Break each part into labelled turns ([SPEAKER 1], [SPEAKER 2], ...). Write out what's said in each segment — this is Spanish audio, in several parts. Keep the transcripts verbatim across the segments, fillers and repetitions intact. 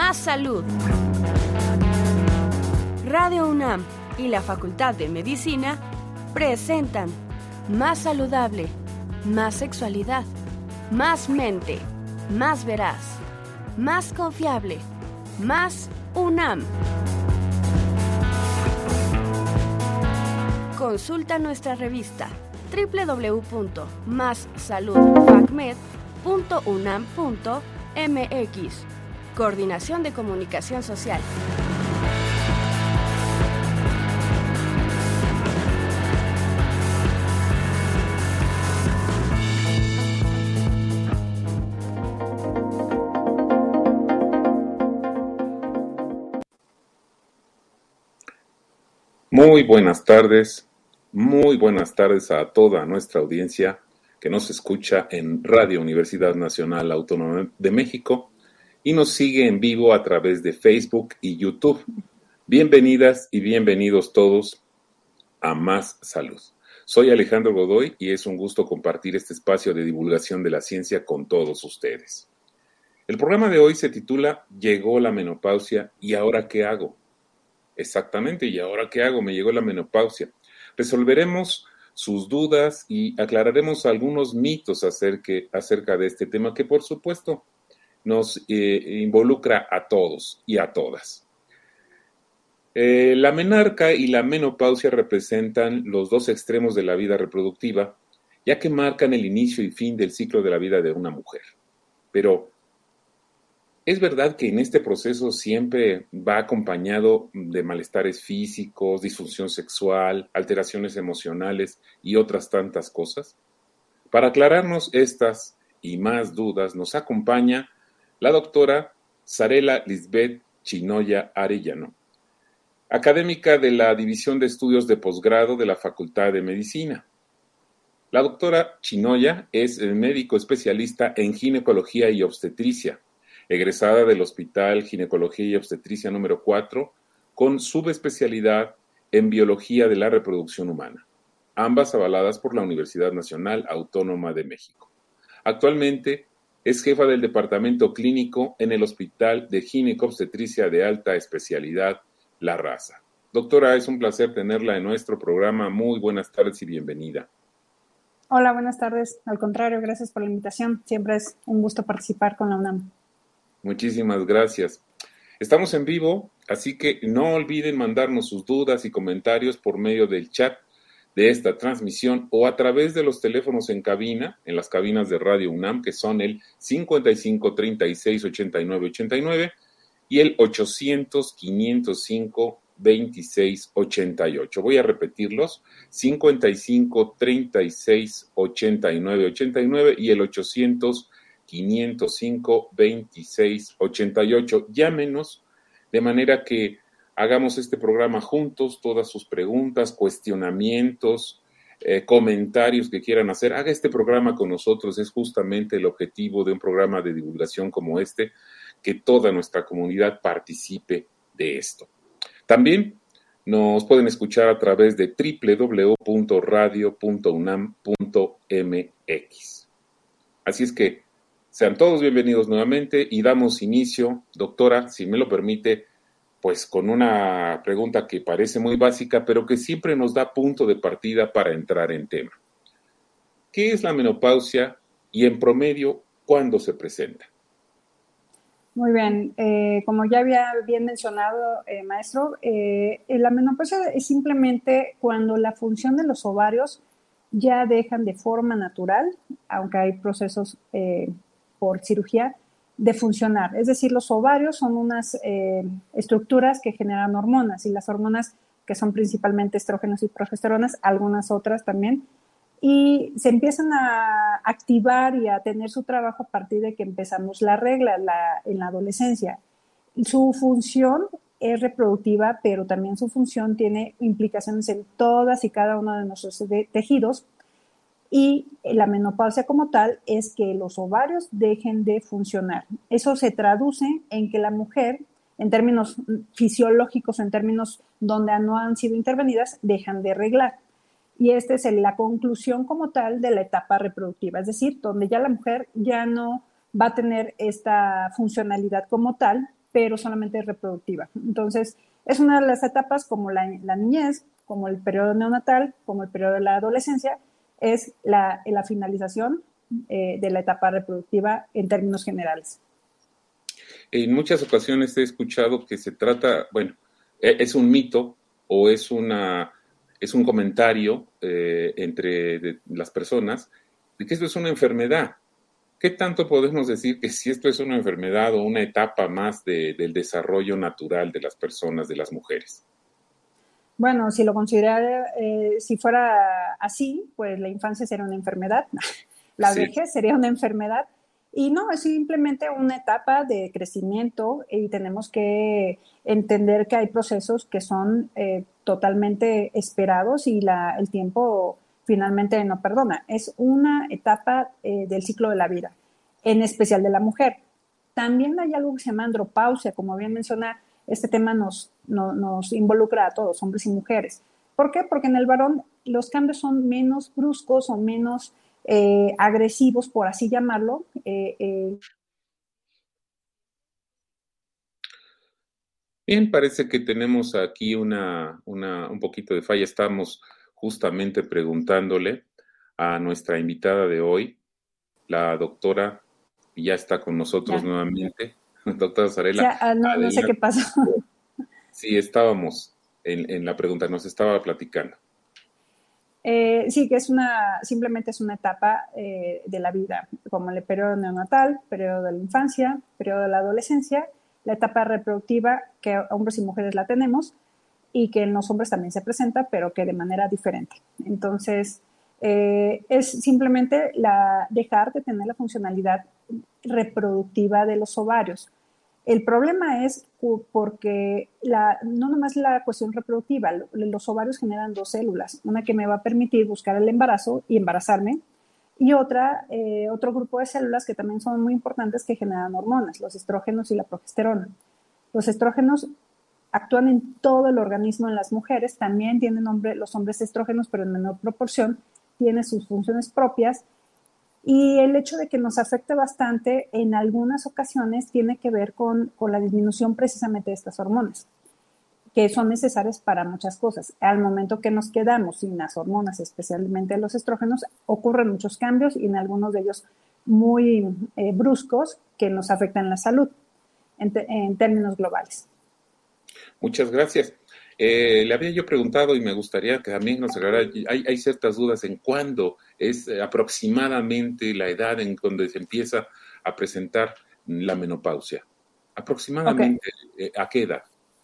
[SPEAKER 1] más salud. Radio UNAM y la Facultad de Medicina presentan Más saludable, más sexualidad, más mente, más veraz, más confiable, más UNAM. Consulta nuestra revista doble u doble u doble u punto más salud facmed punto unam punto m x. Coordinación de Comunicación Social.
[SPEAKER 2] Muy buenas tardes, muy buenas tardes a toda nuestra audiencia que nos escucha en Radio Universidad Nacional Autónoma de México y nos sigue en vivo a través de Facebook y YouTube. Bienvenidas y bienvenidos todos a Más Salud. Soy Alejandro Godoy y es un gusto compartir este espacio de divulgación de la ciencia con todos ustedes. El programa de hoy se titula Llegó la menopausia y ¿ahora qué hago? Exactamente, ¿y ahora qué hago? Me llegó la menopausia. Resolveremos sus dudas y aclararemos algunos mitos acerca, acerca de este tema que, por supuesto, nos eh, involucra a todos y a todas. Eh, la menarca y la menopausia representan los dos extremos de la vida reproductiva, ya que marcan el inicio y fin del ciclo de la vida de una mujer. Pero es verdad que en este proceso siempre va acompañado de malestares físicos, disfunción sexual, alteraciones emocionales y otras tantas cosas. Para aclararnos estas y más dudas nos acompaña la doctora Sarela Lisbeth Chinoya Arellano, académica de la División de Estudios de Posgrado de la Facultad de Medicina. La doctora Chinoya es médico especialista en ginecología y obstetricia, egresada del Hospital Ginecología y Obstetricia número cuatro, con subespecialidad en Biología de la Reproducción Humana, ambas avaladas por la Universidad Nacional Autónoma de México. Actualmente es jefa del Departamento Clínico en el Hospital de Gineco-Obstetricia de Alta Especialidad La Raza. Doctora, es un placer tenerla en nuestro programa. Muy buenas tardes y bienvenida.
[SPEAKER 3] Hola, buenas tardes. Al contrario, gracias por la invitación. Siempre es un gusto participar con la UNAM.
[SPEAKER 2] Muchísimas gracias. Estamos en vivo, así que no olviden mandarnos sus dudas y comentarios por medio del chat de esta transmisión o a través de los teléfonos en cabina, en las cabinas de Radio UNAM, que son el cincuenta y cinco, treinta y seis, ochenta y nueve, ochenta y nueve y el ochocientos, quinientos cinco, veintiséis, ochenta y ocho. Voy a repetirlos, cincuenta y cinco, treinta y seis, ochenta y nueve, ochenta y nueve y el ochocientos, quinientos cinco, veintiséis, ochenta y ocho. Llámenos de manera que hagamos este programa juntos, todas sus preguntas, cuestionamientos, eh, comentarios que quieran hacer. Haga este programa con nosotros, es justamente el objetivo de un programa de divulgación como este, que toda nuestra comunidad participe de esto. También nos pueden escuchar a través de doble u doble u doble u punto radio punto unam punto m x. Así es que sean todos bienvenidos nuevamente y damos inicio, doctora, si me lo permite, pues con una pregunta que parece muy básica, pero que siempre nos da punto de partida para entrar en tema. ¿Qué es la menopausia y en promedio cuándo se presenta?
[SPEAKER 3] Muy bien, eh, como ya había bien mencionado, eh, maestro, eh, la menopausia es simplemente cuando la función de los ovarios ya dejan de forma natural, aunque hay procesos eh, por cirugía, de funcionar. Es decir, los ovarios son unas eh, estructuras que generan hormonas y las hormonas que son principalmente estrógenos y progesteronas, algunas otras también, y se empiezan a activar y a tener su trabajo a partir de que empezamos la regla la, en la adolescencia. Su función es reproductiva, pero también su función tiene implicaciones en todas y cada uno de nuestros de, tejidos. Y la menopausia como tal es que los ovarios dejen de funcionar. Eso se traduce en que la mujer, en términos fisiológicos, en términos donde no han sido intervenidas, dejan de reglar. Y esta es la conclusión como tal de la etapa reproductiva, es decir, donde ya la mujer ya no va a tener esta funcionalidad como tal pero solamente es reproductiva. Entonces, es una de las etapas como la, la niñez, como el periodo neonatal, como el periodo de la adolescencia, es la, la finalización eh, de la etapa reproductiva en términos generales.
[SPEAKER 2] En muchas ocasiones he escuchado que se trata, bueno, es un mito o es una es un comentario eh, entre de las personas de que esto es una enfermedad. ¿Qué tanto podemos decir que si esto es una enfermedad o una etapa más de, del desarrollo natural de las personas, de las mujeres?
[SPEAKER 3] Bueno, si lo considerara, eh, si fuera así, pues la infancia sería una enfermedad, la
[SPEAKER 2] Sí.
[SPEAKER 3] vejez sería una enfermedad, y no, es simplemente una etapa de crecimiento y tenemos que entender que hay procesos que son eh, totalmente esperados y la, el tiempo finalmente no perdona. Es una etapa eh, del ciclo de la vida, en especial de la mujer. También hay algo que se llama andropausia, como bien menciona, este tema nos, no, nos involucra a todos, hombres y mujeres. ¿Por qué? Porque en el varón los cambios son menos bruscos o menos eh, agresivos, por así llamarlo. Eh, eh.
[SPEAKER 2] Bien, parece que tenemos aquí una, una, un poquito de falla. Estamos justamente preguntándole a nuestra invitada de hoy, la doctora, y ya está con nosotros
[SPEAKER 3] Ya.
[SPEAKER 2] nuevamente, doctora
[SPEAKER 3] O
[SPEAKER 2] Zarela.
[SPEAKER 3] sea, ah, no, no sé qué pasó.
[SPEAKER 2] Sí, estábamos en, en la pregunta, nos estaba platicando.
[SPEAKER 3] Eh, sí, que es una, simplemente es una etapa eh, de la vida, como el periodo neonatal, periodo de la infancia, periodo de la adolescencia, la etapa reproductiva, que hombres y mujeres la tenemos, y que en los hombres también se presenta, pero que de manera diferente. Entonces, eh, es simplemente la, dejar de tener la funcionalidad reproductiva de los ovarios. El problema es porque la, no nomás la cuestión reproductiva, los ovarios generan dos células, una que me va a permitir buscar el embarazo y embarazarme, y otra, eh, otro grupo de células que también son muy importantes que generan hormonas, los estrógenos y la progesterona. Los estrógenos actúan en todo el organismo en las mujeres, también tienen hombre, los hombres estrógenos, pero en menor proporción, tienen sus funciones propias. Y el hecho de que nos afecte bastante en algunas ocasiones tiene que ver con, con la disminución precisamente de estas hormonas, que son necesarias para muchas cosas. Al momento que nos quedamos sin las hormonas, especialmente los estrógenos, ocurren muchos cambios y en algunos de ellos muy eh, bruscos que nos afectan la salud en, te, en términos globales.
[SPEAKER 2] Muchas gracias. Eh, le había yo preguntado y me gustaría que también nos aclarara, hay, hay ciertas dudas en cuándo es eh, aproximadamente la edad en donde se empieza a presentar la menopausia. Aproximadamente, okay. eh, ¿a qué edad?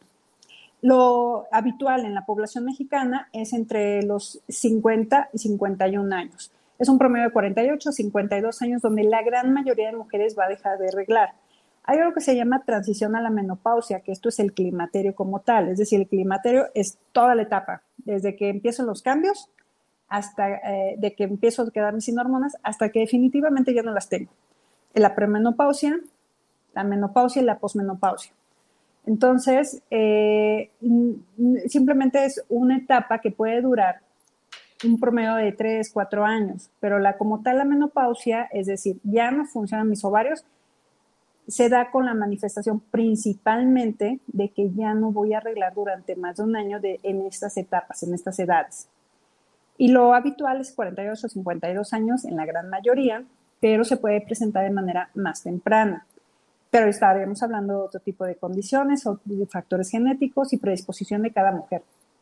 [SPEAKER 3] Lo habitual en la población mexicana es entre los cincuenta y cincuenta y un años. Es un promedio de cuarenta y ocho a cincuenta y dos años donde la gran mayoría de mujeres va a dejar de reglar. Hay algo que se llama transición a la menopausia, que esto es el climaterio como tal. Es decir, el climaterio es toda la etapa, desde que empiezan los cambios hasta eh, de que empiezo a quedarme sin hormonas hasta que definitivamente ya no las tengo. La premenopausia, la menopausia y la posmenopausia. Entonces, eh, simplemente es una etapa que puede durar un promedio de tres, cuatro años, pero la, como tal la menopausia, es decir, ya no funcionan mis ovarios, se da con la manifestación principalmente de que ya no voy a arreglar durante más de un año de, en estas etapas, en estas edades. Y lo habitual es cuarenta y ocho a cincuenta y dos años en la gran mayoría, pero se puede presentar de manera más temprana. Pero estaremos hablando de otro tipo de condiciones o de factores genéticos y predisposición de cada mujer.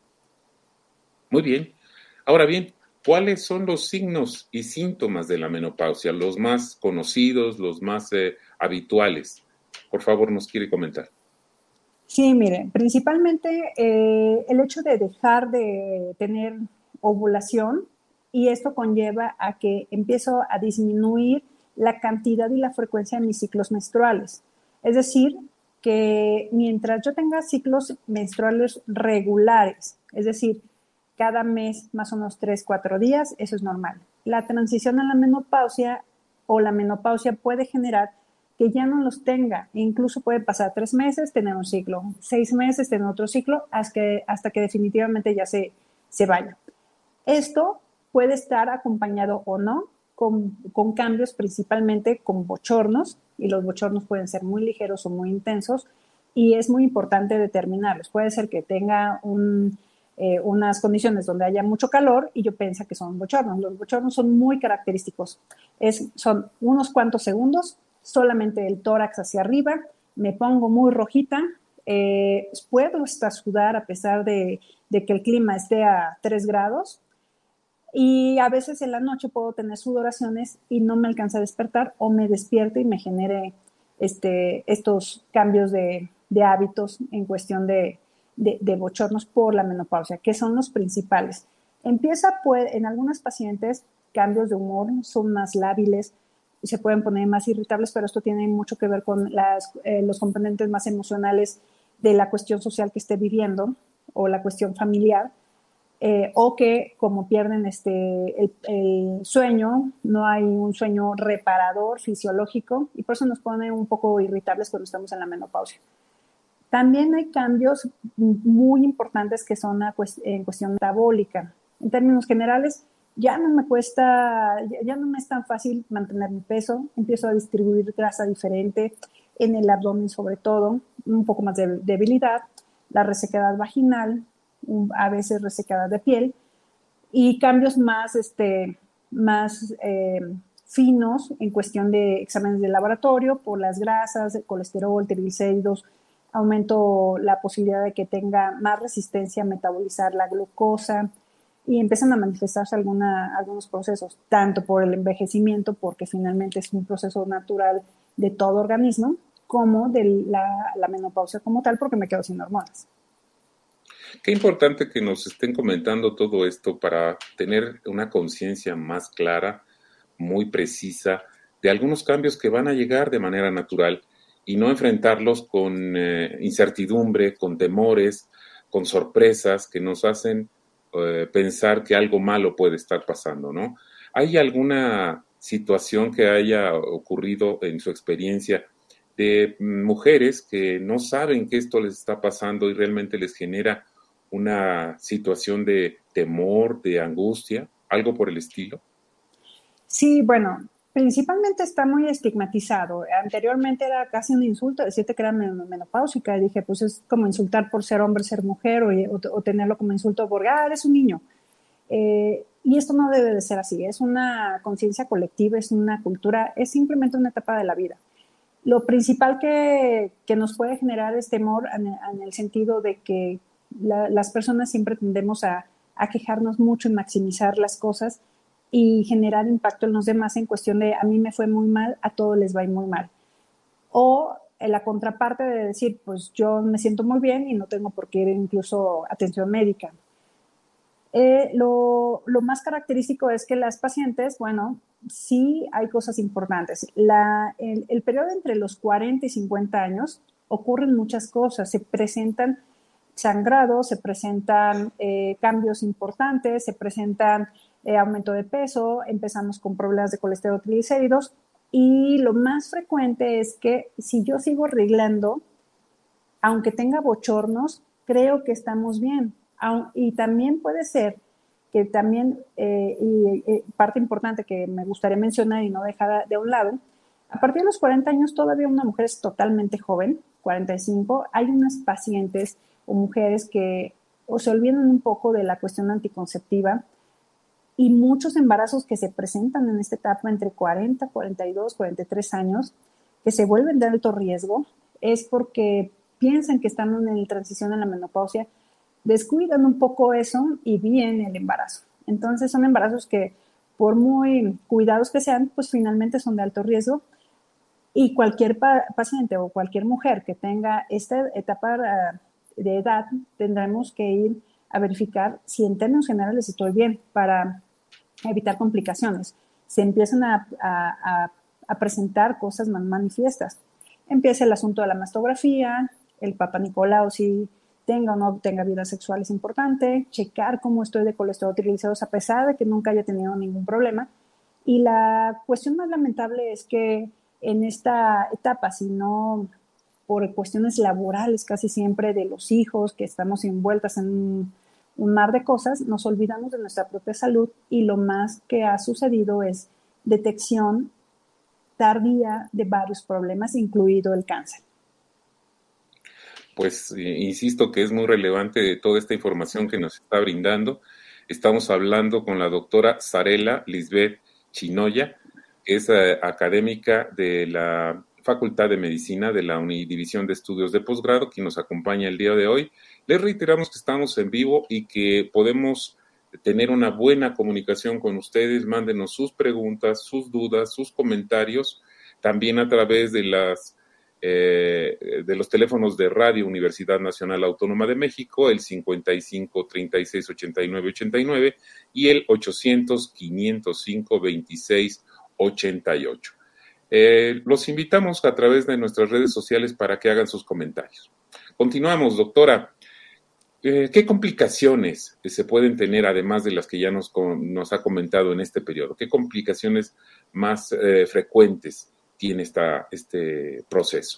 [SPEAKER 2] Muy bien. Ahora bien, ¿cuáles son los signos y síntomas de la menopausia? Los más conocidos, los más eh, habituales. Por favor, nos quiere comentar.
[SPEAKER 3] Sí, mire, principalmente eh, el hecho de dejar de tener ovulación y esto conlleva a que empiezo a disminuir la cantidad y la frecuencia de mis ciclos menstruales. Es decir, que mientras yo tenga ciclos menstruales regulares, es decir, cada mes más o menos tres, cuatro días, eso es normal. La transición a la menopausia o la menopausia puede generar que ya no los tenga. Incluso puede pasar tres meses, tener un ciclo, seis meses, tener otro ciclo, hasta que, hasta que definitivamente ya se, se vaya. Esto puede estar acompañado o no con, con cambios, principalmente con bochornos, y los bochornos pueden ser muy ligeros o muy intensos, y es muy importante determinarlos. Puede ser que tenga un, eh, unas condiciones donde haya mucho calor y yo pienso que son bochornos. Los bochornos son muy característicos. Es, son unos cuantos segundos, solamente el tórax hacia arriba, me pongo muy rojita, eh, puedo hasta sudar a pesar de, de que el clima esté a tres grados, y a veces en la noche puedo tener sudoraciones y no me alcanza a despertar, o me despierte y me genere este, estos cambios de, de hábitos en cuestión de, de, de bochornos por la menopausia, que son los principales. Empieza, pues, en algunas pacientes, cambios de humor, son más lábiles, se pueden poner más irritables, pero esto tiene mucho que ver con las, eh, los componentes más emocionales de la cuestión social que esté viviendo o la cuestión familiar, eh, o que como pierden este, el, el sueño, no hay un sueño reparador fisiológico, y por eso nos pone un poco irritables cuando estamos en la menopausia. También hay cambios muy importantes que son en cuestión metabólica. En términos generales, ya no me cuesta, ya no me es tan fácil mantener mi peso, empiezo a distribuir grasa diferente en el abdomen sobre todo, un poco más de debilidad, la resequedad vaginal, a veces resequedad de piel, y cambios más, este, más eh, finos en cuestión de exámenes de laboratorio por las grasas, el colesterol, triglicéridos. Aumento la posibilidad de que tenga más resistencia a metabolizar la glucosa, y empiezan a manifestarse alguna, algunos procesos, tanto por el envejecimiento, porque finalmente es un proceso natural de todo organismo, como de la, la menopausia como tal, porque me quedo sin hormonas.
[SPEAKER 2] Qué importante que nos estén comentando todo esto para tener una conciencia más clara, muy precisa, de algunos cambios que van a llegar de manera natural y no enfrentarlos con eh, incertidumbre, con temores, con sorpresas que nos hacen eh, pensar que algo malo puede estar pasando, ¿no? ¿Hay alguna situación que haya ocurrido en su experiencia de mujeres que no saben que esto les está pasando y realmente les genera una situación de temor, de angustia, algo por el estilo?
[SPEAKER 3] Sí, bueno, principalmente está muy estigmatizado. Anteriormente era casi un insulto decirte que era menopáusica, y dije, pues es como insultar por ser hombre, ser mujer, o, o, o tenerlo como insulto porque, ah, eres un niño. Eh, y esto no debe de ser así, es una conciencia colectiva, es una cultura, es simplemente una etapa de la vida. Lo principal que, que nos puede generar es temor en, en el sentido de que la, las personas siempre tendemos a, a quejarnos mucho y maximizar las cosas y generar impacto en los demás en cuestión de a mí me fue muy mal, a todos les va a ir muy mal. O en la contraparte de decir, pues yo me siento muy bien y no tengo por qué ir incluso a atención médica. Eh, lo, lo más característico es que las pacientes, bueno, sí hay cosas importantes. La, el, el periodo entre los cuarenta y cincuenta años ocurren muchas cosas, se presentan sangrados, se presentan eh, cambios importantes, se presentan eh, aumento de peso, empezamos con problemas de colesterol, triglicéridos, y lo más frecuente es que si yo sigo arreglando, aunque tenga bochornos, creo que estamos bien. Y también puede ser que también, eh, y eh, parte importante que me gustaría mencionar y no dejar de un lado, a partir de los cuarenta años todavía una mujer es totalmente joven, cuarenta y cinco, hay unas pacientes o mujeres que o se olvidan un poco de la cuestión anticonceptiva, y muchos embarazos que se presentan en esta etapa entre cuarenta, cuarenta y dos, cuarenta y tres años, que se vuelven de alto riesgo, es porque piensan que están en transición en la menopausia, descuidan un poco eso y viene el embarazo. Entonces son embarazos que, por muy cuidados que sean, pues finalmente son de alto riesgo, y cualquier pa- paciente o cualquier mujer que tenga esta etapa uh, de edad, tendremos que ir a verificar si en términos generales estoy bien para evitar complicaciones. Se empiezan a, a, a, a presentar cosas más manifiestas. Empieza el asunto de la mastografía, el Papa Nicolau, si tenga o no tenga vida sexual es importante, checar cómo estoy de colesterol, triglicéridos, a pesar de que nunca haya tenido ningún problema. Y la cuestión más lamentable es que en esta etapa, si no por cuestiones laborales casi siempre de los hijos, que estamos envueltas en un, un mar de cosas, nos olvidamos de nuestra propia salud, y lo más que ha sucedido es detección tardía de varios problemas, incluido el cáncer.
[SPEAKER 2] Pues eh, insisto que es muy relevante toda esta información que nos está brindando. Estamos hablando con la doctora Zarela Lisbeth Chinoya, que es eh, académica de la Facultad de Medicina de la Unidivisión de Estudios de Posgrado, quien nos acompaña el día de hoy. Les reiteramos que estamos en vivo y que podemos tener una buena comunicación con ustedes. Mándenos sus preguntas, sus dudas, sus comentarios, también a través de las eh, de los teléfonos de Radio Universidad Nacional Autónoma de México, el cincuenta y cinco, treinta y seis, ochenta y nueve, ochenta y nueve y el ochocientos, quinientos cinco, veintiséis, ochenta y ocho. Eh, los invitamos a través de nuestras redes sociales para que hagan sus comentarios. Continuamos, doctora. Eh, ¿Qué complicaciones se pueden tener, además de las que ya nos, nos ha comentado en este periodo? ¿Qué complicaciones más eh, frecuentes tiene esta, este proceso?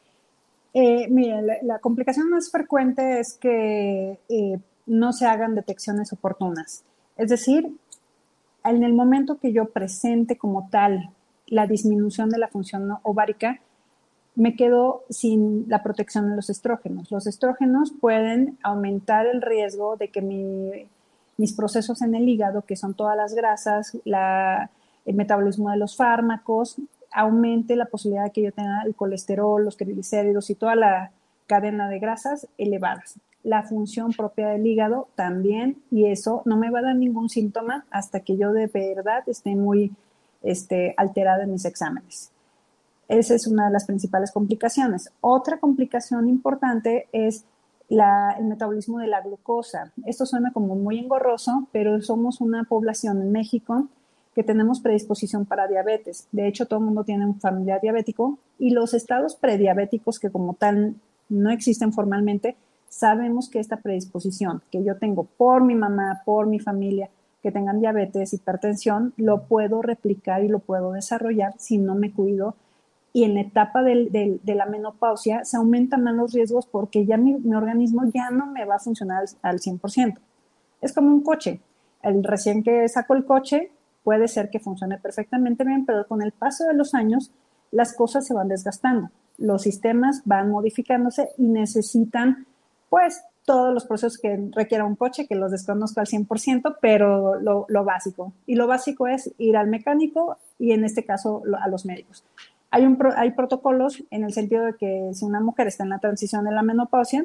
[SPEAKER 3] Eh, mira, la, la complicación más frecuente es que eh, no se hagan detecciones oportunas. Es decir, en el momento que yo presente como tal la disminución de la función ovárica, me quedo sin la protección de los estrógenos. Los estrógenos pueden aumentar el riesgo de que mi, mis procesos en el hígado, que son todas las grasas, la, el metabolismo de los fármacos, aumente la posibilidad de que yo tenga el colesterol, los triglicéridos y toda la cadena de grasas elevadas. La función propia del hígado también, y eso no me va a dar ningún síntoma hasta que yo de verdad esté muy este, alterada en mis exámenes. Esa es una de las principales complicaciones. Otra complicación importante es la, el metabolismo de la glucosa. Esto suena como muy engorroso, pero somos una población en México que tenemos predisposición para diabetes. De hecho, todo el mundo tiene un familiar diabético y los estados prediabéticos, que como tal no existen formalmente, sabemos que esta predisposición que yo tengo por mi mamá, por mi familia, que tengan diabetes, hipertensión, lo puedo replicar y lo puedo desarrollar si no me cuido. Y en la etapa del, del, de la menopausia se aumentan más los riesgos porque ya mi, mi organismo ya no me va a funcionar al, al cien por ciento. Es como un coche. El recién que saco el coche puede ser que funcione perfectamente bien, pero con el paso de los años las cosas se van desgastando. Los sistemas van modificándose y necesitan, pues, todos los procesos que requiera un coche, que los desconozco al cien por ciento, pero lo, lo básico. Y lo básico es ir al mecánico y en este caso a los médicos. Hay, un, hay protocolos en el sentido de que si una mujer está en la transición de la menopausia,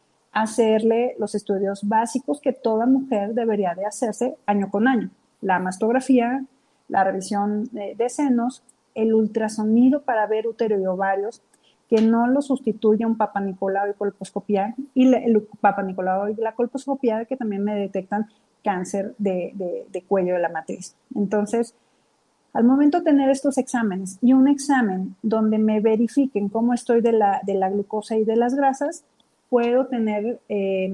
[SPEAKER 3] hacerle los estudios básicos que toda mujer debería de hacerse año con año. La mastografía, la revisión de, de senos, el ultrasonido para ver útero y ovarios, que no lo sustituye un papanicolau y colposcopía, y le, el papanicolau y la colposcopía que también me detectan cáncer de, de, de cuello de la matriz. Entonces, al momento de tener estos exámenes y un examen donde me verifiquen cómo estoy de la, de la glucosa y de las grasas, puedo tener eh,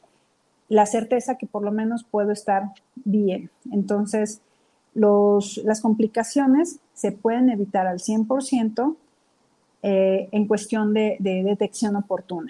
[SPEAKER 3] la certeza que por lo menos puedo estar bien. Entonces, los, las complicaciones se pueden evitar al cien por ciento eh, en cuestión de, de detección oportuna.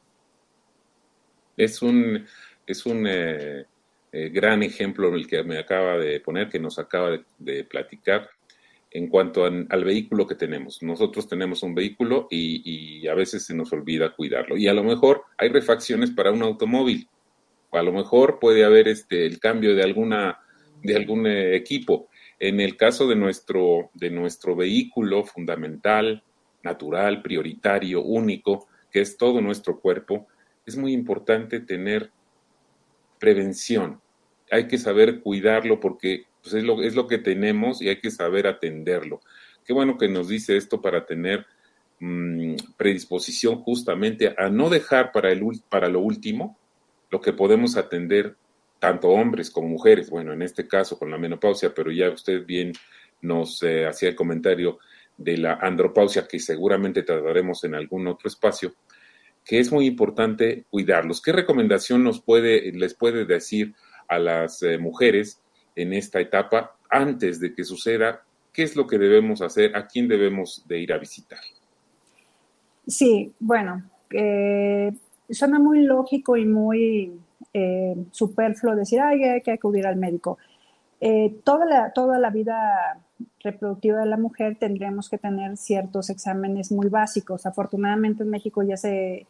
[SPEAKER 2] Es un, es un eh... Eh, gran ejemplo el que me acaba de poner, que nos acaba de, de platicar en cuanto a, al vehículo que tenemos. Nosotros tenemos un vehículo y, y a veces se nos olvida cuidarlo. Y a lo mejor hay refacciones para un automóvil, o a lo mejor puede haber este, el cambio de, alguna, de algún eh, equipo. En el caso de nuestro, de nuestro vehículo fundamental, natural, prioritario, único, que es todo nuestro cuerpo, es muy importante tener prevención. Hay que saber cuidarlo porque pues, es, lo, es lo que tenemos y hay que saber atenderlo. Qué bueno que nos dice esto para tener mmm, predisposición justamente a no dejar para, el, para lo último lo que podemos atender tanto hombres como mujeres. Bueno, en este caso con la menopausia, pero ya usted bien nos eh, hacía el comentario de la andropausia que seguramente trataremos en algún otro espacio, que es muy importante cuidarlos. ¿Qué recomendación nos puede, les puede decir a las eh, mujeres en esta etapa antes de que suceda? ¿Qué es lo que debemos hacer? ¿A quién debemos de ir a visitar?
[SPEAKER 3] Sí, bueno, eh, suena muy lógico y muy eh, superfluo decir, ay, hay que acudir al médico. Eh, toda la, toda la vida reproductiva de la mujer tendríamos que tener ciertos exámenes muy básicos. Afortunadamente en México ya se,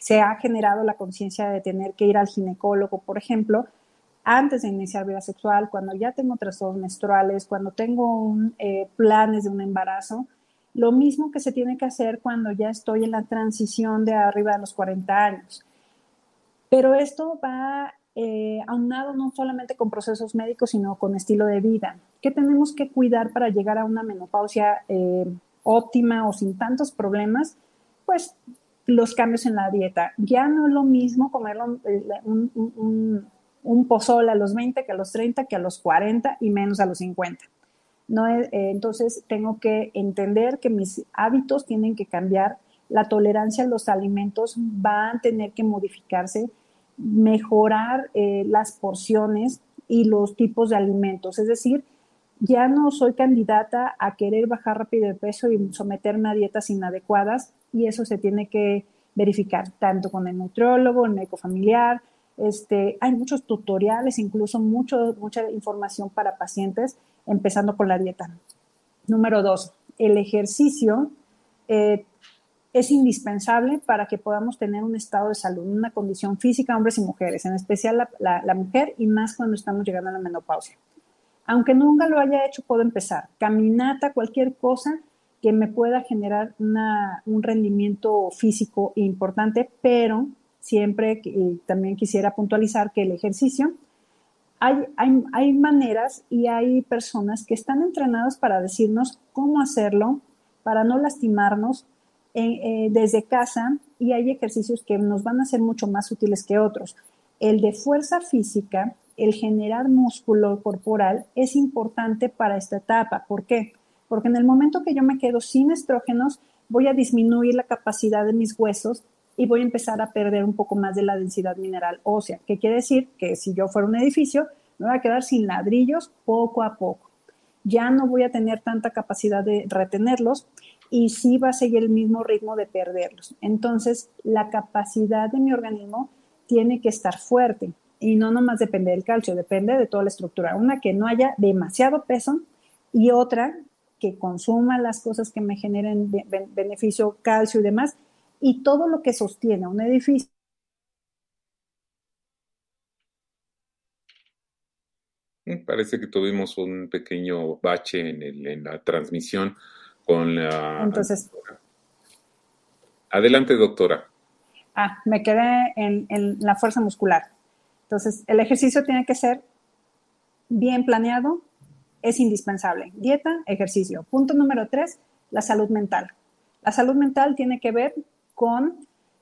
[SPEAKER 3] se ha generado la conciencia de tener que ir al ginecólogo, por ejemplo, antes de iniciar vida sexual, cuando ya tengo trastornos menstruales, cuando tengo un, eh, planes de un embarazo. Lo mismo que se tiene que hacer cuando ya estoy en la transición de arriba de los cuarenta años. Pero esto va eh, aunado no solamente con procesos médicos, sino con estilo de vida. ¿Qué tenemos que cuidar para llegar a una menopausia eh, óptima o sin tantos problemas? Pues los cambios en la dieta. Ya no es lo mismo comer un, un, un, un pozole a los veinte que a los treinta, que a los cuarenta y menos a los cincuenta. No, eh, entonces tengo que entender que mis hábitos tienen que cambiar, la tolerancia a los alimentos va a tener que modificarse, mejorar eh, las porciones y los tipos de alimentos. Es decir, ya no soy candidata a querer bajar rápido de peso y someterme a dietas inadecuadas, y eso se tiene que verificar tanto con el nutriólogo, el médico familiar. Este, hay muchos tutoriales, incluso mucho, mucha información para pacientes, empezando con la dieta. Número dos, el ejercicio eh, es indispensable para que podamos tener un estado de salud, una condición física, hombres y mujeres, en especial la, la, la mujer, y más cuando estamos llegando a la menopausia. Aunque nunca lo haya hecho, puedo empezar. Caminata, cualquier cosa que me pueda generar una, un rendimiento físico importante, pero siempre y también quisiera puntualizar que el ejercicio, hay, hay, hay maneras y hay personas que están entrenadas para decirnos cómo hacerlo, para no lastimarnos eh, eh, desde casa, y hay ejercicios que nos van a ser mucho más útiles que otros. El de fuerza física, el generar músculo corporal es importante para esta etapa. ¿Por qué? Porque en el momento que yo me quedo sin estrógenos, voy a disminuir la capacidad de mis huesos y voy a empezar a perder un poco más de la densidad mineral ósea. ¿Qué quiere decir? Que si yo fuera un edificio, me voy a quedar sin ladrillos poco a poco. Ya no voy a tener tanta capacidad de retenerlos y sí va a seguir el mismo ritmo de perderlos. Entonces, la capacidad de mi organismo tiene que estar fuerte. Y no nomás depende del calcio, depende de toda la estructura. Una, que no haya demasiado peso, y otra, que consuma las cosas que me generen beneficio, calcio y demás, y todo lo que sostiene un edificio.
[SPEAKER 2] Parece que tuvimos un pequeño bache en, el, en la transmisión con la...
[SPEAKER 3] Entonces,
[SPEAKER 2] adelante, doctora.
[SPEAKER 3] Ah, me quedé en, en la fuerza muscular. Entonces, el ejercicio tiene que ser bien planeado, es indispensable. Dieta, ejercicio. Punto número tres, la salud mental. La salud mental tiene que ver con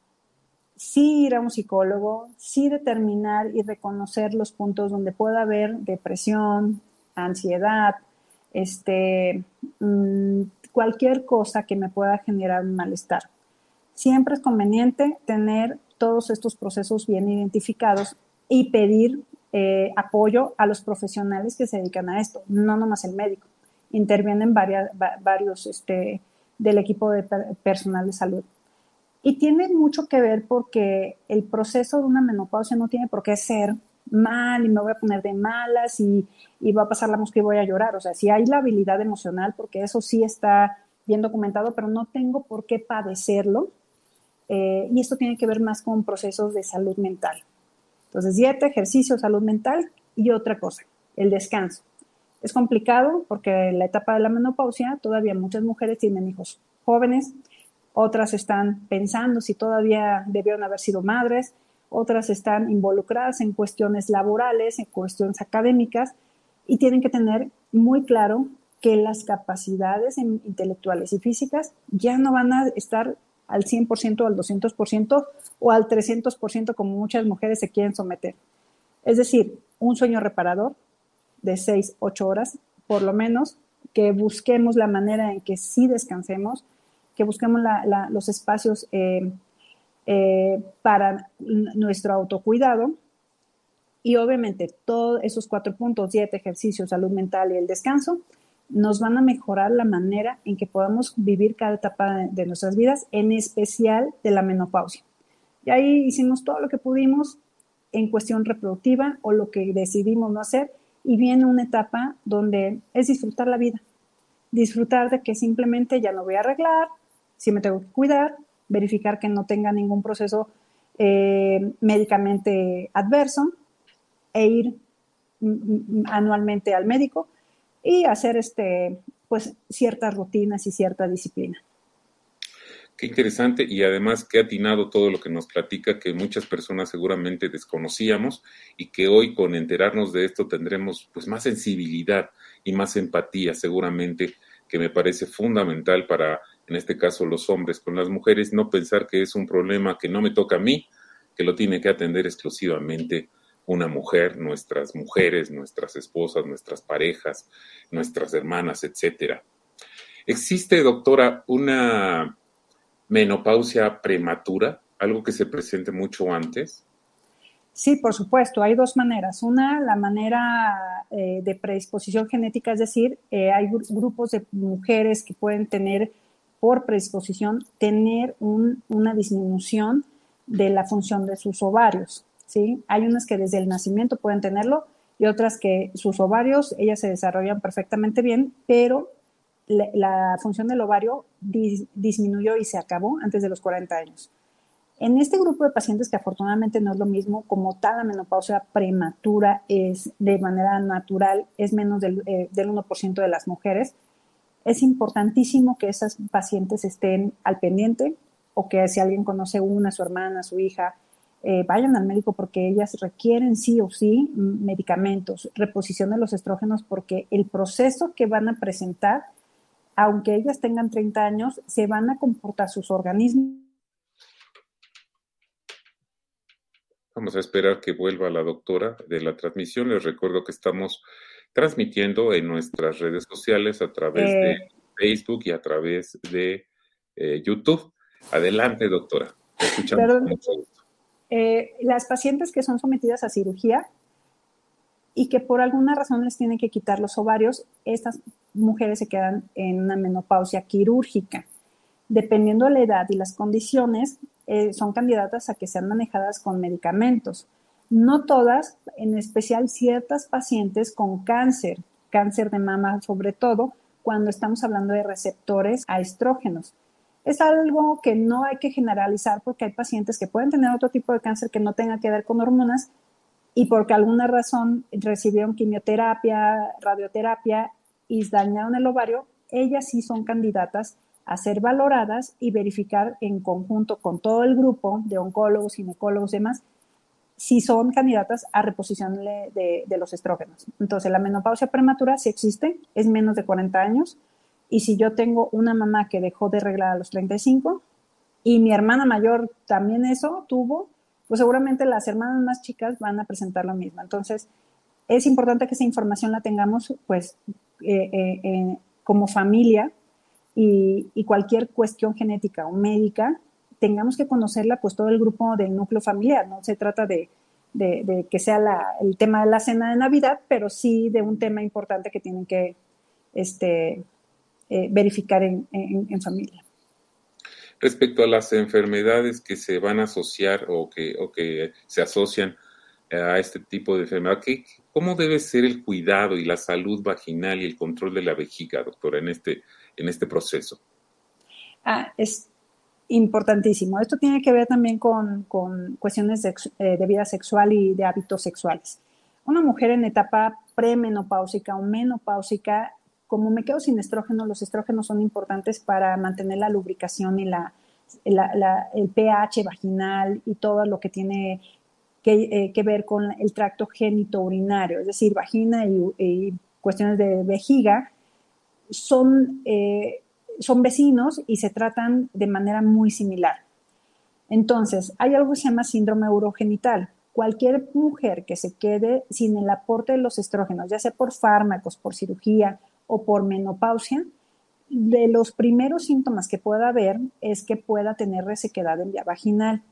[SPEAKER 3] sí ir a un psicólogo, sí determinar y reconocer los puntos donde pueda haber depresión, ansiedad, este, mmm, cualquier cosa que me pueda generar un malestar. Siempre es conveniente tener todos estos procesos bien identificados y pedir eh, apoyo a los profesionales que se dedican a esto, no nomás el médico. Intervienen varias, va, varios este, del equipo de per, personal de salud. Y tiene mucho que ver porque el proceso de una menopausia no tiene por qué ser mal y me voy a poner de malas y, y va a pasar la mosca y voy a llorar. O sea, sí hay la habilidad emocional, porque eso sí está bien documentado, pero no tengo por qué padecerlo. Eh, y esto tiene que ver más con procesos de salud mental. Entonces, dieta, ejercicio, salud mental y otra cosa, el descanso. Es complicado porque en la etapa de la menopausia todavía muchas mujeres tienen hijos jóvenes, otras están pensando si todavía debieron haber sido madres, otras están involucradas en cuestiones laborales, en cuestiones académicas, y tienen que tener muy claro que las capacidades intelectuales y físicas ya no van a estar al cien por ciento, al doscientos por ciento o al trescientos por ciento como muchas mujeres se quieren someter. Es decir, un sueño reparador de seis, ocho horas, por lo menos, que busquemos la manera en que sí descansemos, que busquemos la, la, los espacios eh, eh, para nuestro autocuidado, y obviamente todos esos cuatro puntos, dieta, ejercicio, salud mental y el descanso, nos van a mejorar la manera en que podamos vivir cada etapa de, de nuestras vidas, en especial de la menopausia. Y ahí hicimos todo lo que pudimos en cuestión reproductiva o lo que decidimos no hacer, y viene una etapa donde es disfrutar la vida, disfrutar de que simplemente ya no voy a arreglar, si me tengo que cuidar, verificar que no tenga ningún proceso eh, médicamente adverso e ir mm, anualmente al médico y hacer este, pues, ciertas rutinas y cierta disciplina.
[SPEAKER 2] Qué interesante y además qué atinado todo lo que nos platica, que muchas personas seguramente desconocíamos y que hoy con enterarnos de esto tendremos pues más sensibilidad y más empatía seguramente, que me parece fundamental para, en este caso, los hombres con las mujeres, no pensar que es un problema que no me toca a mí, que lo tiene que atender exclusivamente una mujer, nuestras mujeres, nuestras esposas, nuestras parejas, nuestras hermanas, etcétera. ¿Existe, doctora, una menopausia prematura, algo que se presente mucho antes?
[SPEAKER 3] Sí, por supuesto, hay dos maneras. Una, la manera eh, de predisposición genética, es decir, eh, hay gru- grupos de mujeres que pueden tener, por predisposición, tener un, una disminución de la función de sus ovarios, ¿sí? Hay unas que desde el nacimiento pueden tenerlo y otras que sus ovarios, ellas se desarrollan perfectamente bien, pero la, la función del ovario dis, disminuyó y se acabó antes de los cuarenta años. En este grupo de pacientes, que afortunadamente no es lo mismo, como tal la menopausia prematura es de manera natural, es menos del, eh, del uno por ciento de las mujeres, es importantísimo que esas pacientes estén al pendiente o que si alguien conoce una, su hermana, su hija, eh, vayan al médico porque ellas requieren sí o sí medicamentos, reposición de los estrógenos, porque el proceso que van a presentar, aunque ellas tengan treinta años, se van a comportar sus organismos.
[SPEAKER 2] Vamos a esperar que vuelva la doctora de la transmisión. Les recuerdo que estamos transmitiendo en nuestras redes sociales a través de
[SPEAKER 3] Eh,
[SPEAKER 2] Facebook y a través de eh, YouTube. Adelante, doctora. Te escuchamos con
[SPEAKER 3] perdón,
[SPEAKER 2] mucho gusto.
[SPEAKER 3] eh, las pacientes que son sometidas a cirugía y que por alguna razón les tienen que quitar los ovarios, estas mujeres se quedan en una menopausia quirúrgica. Dependiendo de la edad y las condiciones, eh, son candidatas a que sean manejadas con medicamentos. No todas, en especial ciertas pacientes con cáncer, cáncer de mama sobre todo, cuando estamos hablando de receptores a estrógenos. Es algo que no hay que generalizar porque hay pacientes que pueden tener otro tipo de cáncer que no tenga que ver con hormonas y porque alguna razón recibieron quimioterapia, radioterapia y dañaron el ovario, ellas sí son candidatas a ser valoradas y verificar en conjunto con todo el grupo de oncólogos, ginecólogos y demás, si son candidatas a reposición de, de, de los estrógenos. Entonces, la menopausia prematura sí existe, es menos de cuarenta años, y si yo tengo una mamá que dejó de reglar a los treinta y cinco y mi hermana mayor también eso tuvo, pues seguramente las hermanas más chicas van a presentar lo mismo. Entonces, es importante que esa información la tengamos, pues, eh, eh, eh, como familia y, y cualquier cuestión genética o médica, tengamos que conocerla, pues, todo el grupo del núcleo familiar. No se trata de, de, de que sea la, el tema de la cena de Navidad, pero sí de un tema importante que tienen que este, eh, verificar en, en, en familia.
[SPEAKER 2] Respecto a las enfermedades que se van a asociar o que, o que se asocian a este tipo de enfermedad, ¿qué, ¿cómo debe ser el cuidado y la salud vaginal y el control de la vejiga, doctora, en este, en este proceso?
[SPEAKER 3] Ah, es importantísimo. Esto tiene que ver también con, con cuestiones de, eh, de vida sexual y de hábitos sexuales. Una mujer en etapa premenopáusica o menopáusica, como me quedo sin estrógeno, los estrógenos son importantes para mantener la lubricación y la, la, la, el pH vaginal y todo lo que tiene que, eh, que ver con el tracto genitourinario, es decir, vagina y, y cuestiones de vejiga, son, eh, son vecinos y se tratan de manera muy similar. Entonces, hay algo que se llama síndrome urogenital. Cualquier mujer que se quede sin el aporte de los estrógenos, ya sea por fármacos, por cirugía o por menopausia, de los primeros síntomas que pueda haber es que pueda tener resequedad en vía vaginal.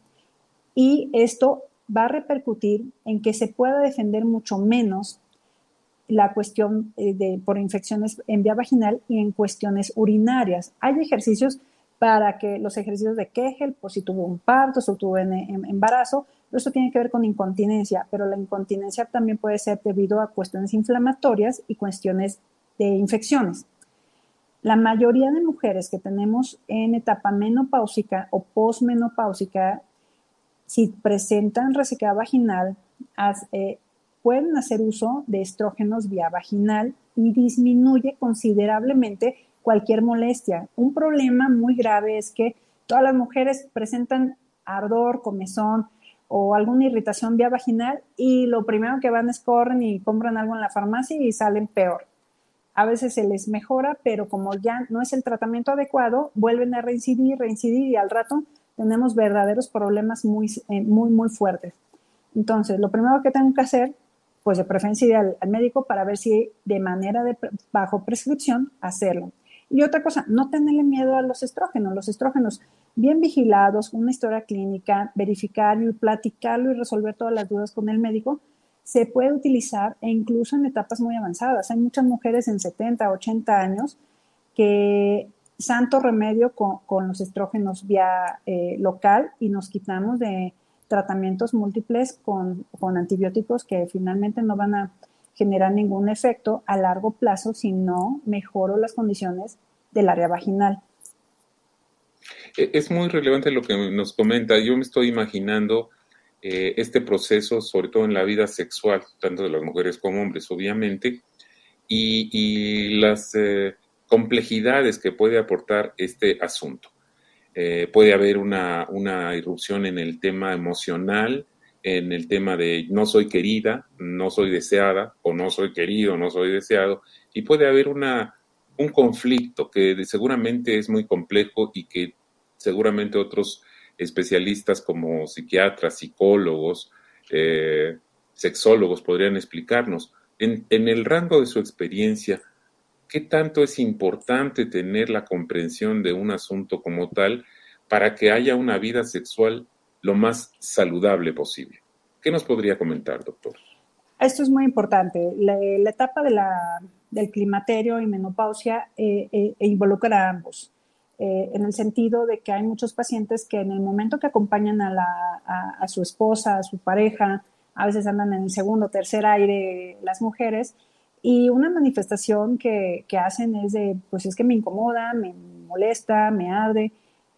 [SPEAKER 3] Y esto va a repercutir en que se pueda defender mucho menos la cuestión de, por infecciones en vía vaginal y en cuestiones urinarias. Hay ejercicios para que los ejercicios de Kegel, por si tuvo un parto, si tuvo en, en, embarazo, eso tiene que ver con incontinencia, pero la incontinencia también puede ser debido a cuestiones inflamatorias y cuestiones de infecciones. La mayoría de mujeres que tenemos en etapa menopáusica o posmenopáusica si presentan resequedad vaginal, haz, eh, pueden hacer uso de estrógenos vía vaginal y disminuye considerablemente cualquier molestia. Un problema muy grave es que todas las mujeres presentan ardor, comezón o alguna irritación vía vaginal y lo primero que van es corren y compran algo en la farmacia y salen peor. A veces se les mejora, pero como ya no es el tratamiento adecuado, vuelven a reincidir, reincidir y al rato tenemos verdaderos problemas muy, eh, muy, muy fuertes. Entonces, lo primero que tengo que hacer, pues de preferencia ir al, al médico para ver si de manera de bajo prescripción hacerlo. Y otra cosa, no tenerle miedo a los estrógenos. Los estrógenos bien vigilados, una historia clínica, verificarlo y platicarlo y resolver todas las dudas con el médico, se puede utilizar e incluso en etapas muy avanzadas. Hay muchas mujeres en setenta, ochenta años que santo remedio con, con los estrógenos vía eh, local y nos quitamos de tratamientos múltiples con, con antibióticos que finalmente no van a generar ningún efecto a largo plazo si no mejoro las condiciones del área vaginal.
[SPEAKER 2] Es muy relevante lo que nos comenta. Yo me estoy imaginando eh, este proceso, sobre todo en la vida sexual, tanto de las mujeres como hombres, obviamente, y, y las eh, complejidades que puede aportar este asunto. Eh, puede haber una, una irrupción en el tema emocional, en el tema de no soy querida, no soy deseada, o no soy querido, no soy deseado, y puede haber una, un conflicto que seguramente es muy complejo y que seguramente otros especialistas como psiquiatras, psicólogos, eh, sexólogos podrían explicarnos. En, en el rango de su experiencia, ¿qué tanto es importante tener la comprensión de un asunto como tal para que haya una vida sexual lo más saludable posible? ¿Qué nos podría comentar, doctor?
[SPEAKER 3] Esto es muy importante. La, la etapa de la, del climaterio y menopausia eh, eh, involucra a ambos, eh, en el sentido de que hay muchos pacientes que en el momento que acompañan a, la, a, a su esposa, a su pareja, a veces andan en el segundo o tercer aire las mujeres, y una manifestación que, que hacen es de, pues es que me incomoda, me molesta, me arde,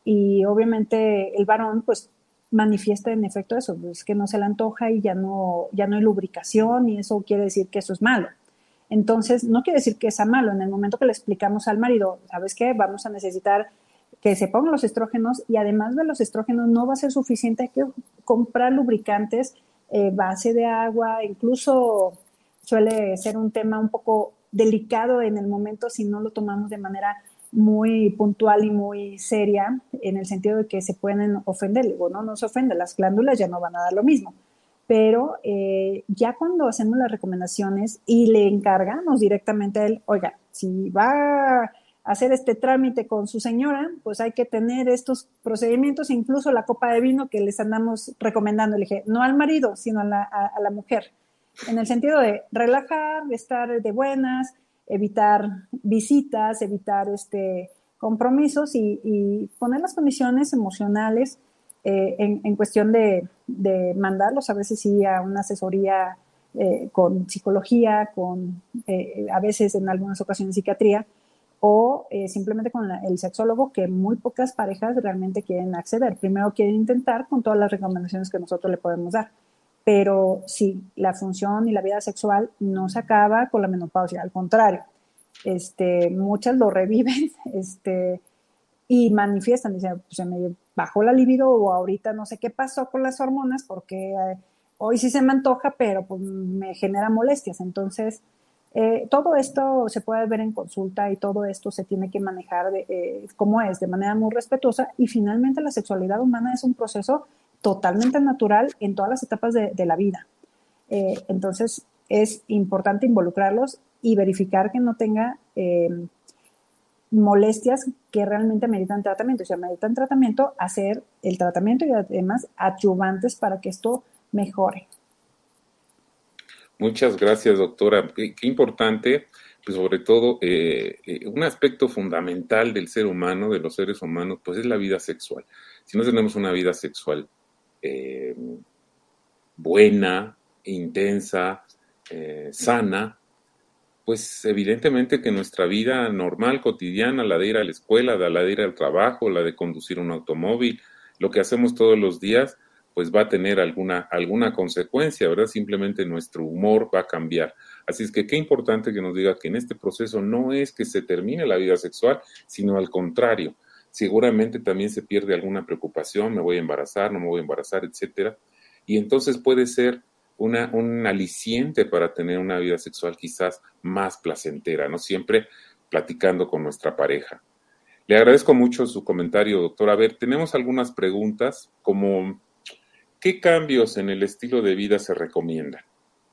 [SPEAKER 3] y obviamente el varón, pues, manifiesta en efecto eso, pues que no se le antoja y ya no, ya no hay lubricación y eso quiere decir que eso es malo. Entonces, no quiere decir que sea malo. En el momento que le explicamos al marido, ¿sabes qué? Vamos a necesitar que se pongan los estrógenos y además de los estrógenos no va a ser suficiente, hay que comprar lubricantes, eh, base de agua, incluso suele ser un tema un poco delicado en el momento si no lo tomamos de manera muy puntual y muy seria, en el sentido de que se pueden ofender. Digo, no, no se ofende, las glándulas ya no van a dar lo mismo. Pero eh, ya cuando hacemos las recomendaciones y le encargamos directamente a él, oiga, si va a hacer este trámite con su señora, pues hay que tener estos procedimientos, incluso la copa de vino que les andamos recomendando. Le dije, no al marido, sino a la, a, a la mujer, en el sentido de relajar, de estar de buenas, evitar visitas, evitar este, compromisos y, y poner las condiciones emocionales eh, en, en cuestión de, de mandarlos a veces sí a una asesoría eh, con psicología, con eh, a veces en algunas ocasiones psiquiatría o eh, simplemente con la, el sexólogo, que muy pocas parejas realmente quieren acceder. Primero quieren intentar con todas las recomendaciones que nosotros le podemos dar. Pero sí, la función y la vida sexual no se acaba con la menopausia, al contrario, este, muchas lo reviven este, y manifiestan, dicen, pues se me bajó la libido o ahorita no sé qué pasó con las hormonas porque eh, hoy sí se me antoja, pero pues me genera molestias. Entonces, eh, todo esto se puede ver en consulta y todo esto se tiene que manejar de, eh, como es, de manera muy respetuosa y finalmente la sexualidad humana es un proceso totalmente natural en todas las etapas de, de la vida. Eh, entonces, es importante involucrarlos y verificar que no tenga eh, molestias que realmente ameritan tratamiento. Si ameritan tratamiento, hacer el tratamiento y además adyuvantes para que esto mejore.
[SPEAKER 2] Muchas gracias, doctora. Qué, qué importante, pues sobre todo, eh, eh, un aspecto fundamental del ser humano, de los seres humanos, pues es la vida sexual. Si no tenemos una vida sexual Eh, buena, intensa, eh, sana, pues evidentemente que nuestra vida normal, cotidiana, la de ir a la escuela, la de ir al trabajo, la de conducir un automóvil, lo que hacemos todos los días, pues va a tener alguna, alguna consecuencia, ¿verdad? Simplemente nuestro humor va a cambiar. Así es que qué importante que nos diga que en este proceso no es que se termine la vida sexual, sino al contrario. Seguramente también se pierde alguna preocupación, me voy a embarazar, no me voy a embarazar, etcétera. Y entonces puede ser una, un aliciente para tener una vida sexual quizás más placentera, ¿no? Siempre platicando con nuestra pareja. Le agradezco mucho su comentario, doctor. A ver, tenemos algunas preguntas como ¿qué cambios en el estilo de vida se recomiendan?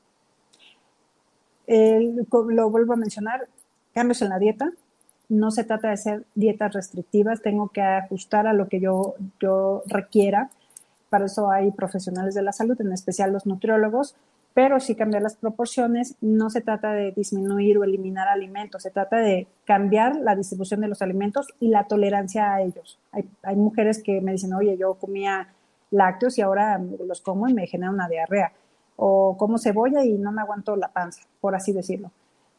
[SPEAKER 3] Eh, lo vuelvo a mencionar, cambios en la dieta. No se trata de hacer dietas restrictivas, tengo que ajustar a lo que yo, yo requiera. Para eso hay profesionales de la salud, en especial los nutriólogos, pero sí cambiar las proporciones. No se trata de disminuir o eliminar alimentos, se trata de cambiar la distribución de los alimentos y la tolerancia a ellos. Hay, hay mujeres que me dicen, oye, yo comía lácteos y ahora los como y me genera una diarrea, o como cebolla y no me aguanto la panza, por así decirlo.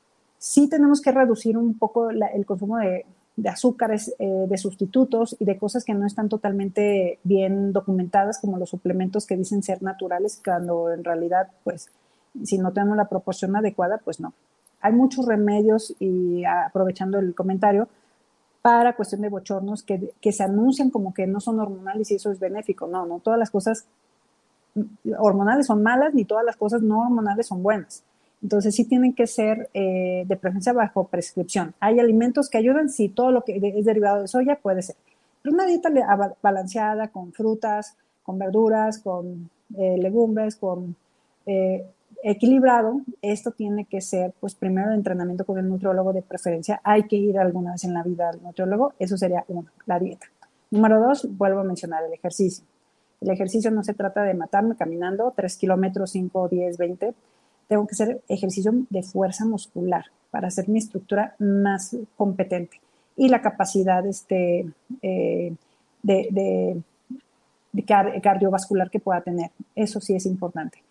[SPEAKER 3] Sí tenemos que reducir un poco la, el consumo de, de azúcares, eh, de sustitutos y de cosas que no están totalmente bien documentadas, como los suplementos que dicen ser naturales, cuando en realidad, pues, si no tenemos la proporción adecuada, pues no. Hay muchos remedios, y aprovechando el comentario, para cuestión de bochornos que, que se anuncian como que no son hormonales y eso es benéfico. No, no todas las cosas hormonales son malas, ni todas las cosas no hormonales son buenas. Entonces sí tienen que ser eh, de preferencia bajo prescripción. Hay alimentos que ayudan, sí, todo lo que es derivado de soya puede ser. Pero una dieta balanceada con frutas, con verduras, con eh, legumbres, con eh, equilibrado, esto tiene que ser, pues primero el entrenamiento con el nutriólogo de preferencia. Hay que ir alguna vez en la vida al nutriólogo, eso sería uno, la dieta. Número dos, vuelvo a mencionar el ejercicio. El ejercicio no se trata de matarme caminando tres kilómetros, cinco, diez, veinte. Tengo que hacer ejercicio de fuerza muscular para hacer mi estructura más competente y la capacidad este, eh, de, de, de car- cardiovascular que pueda tener. Eso sí es importante.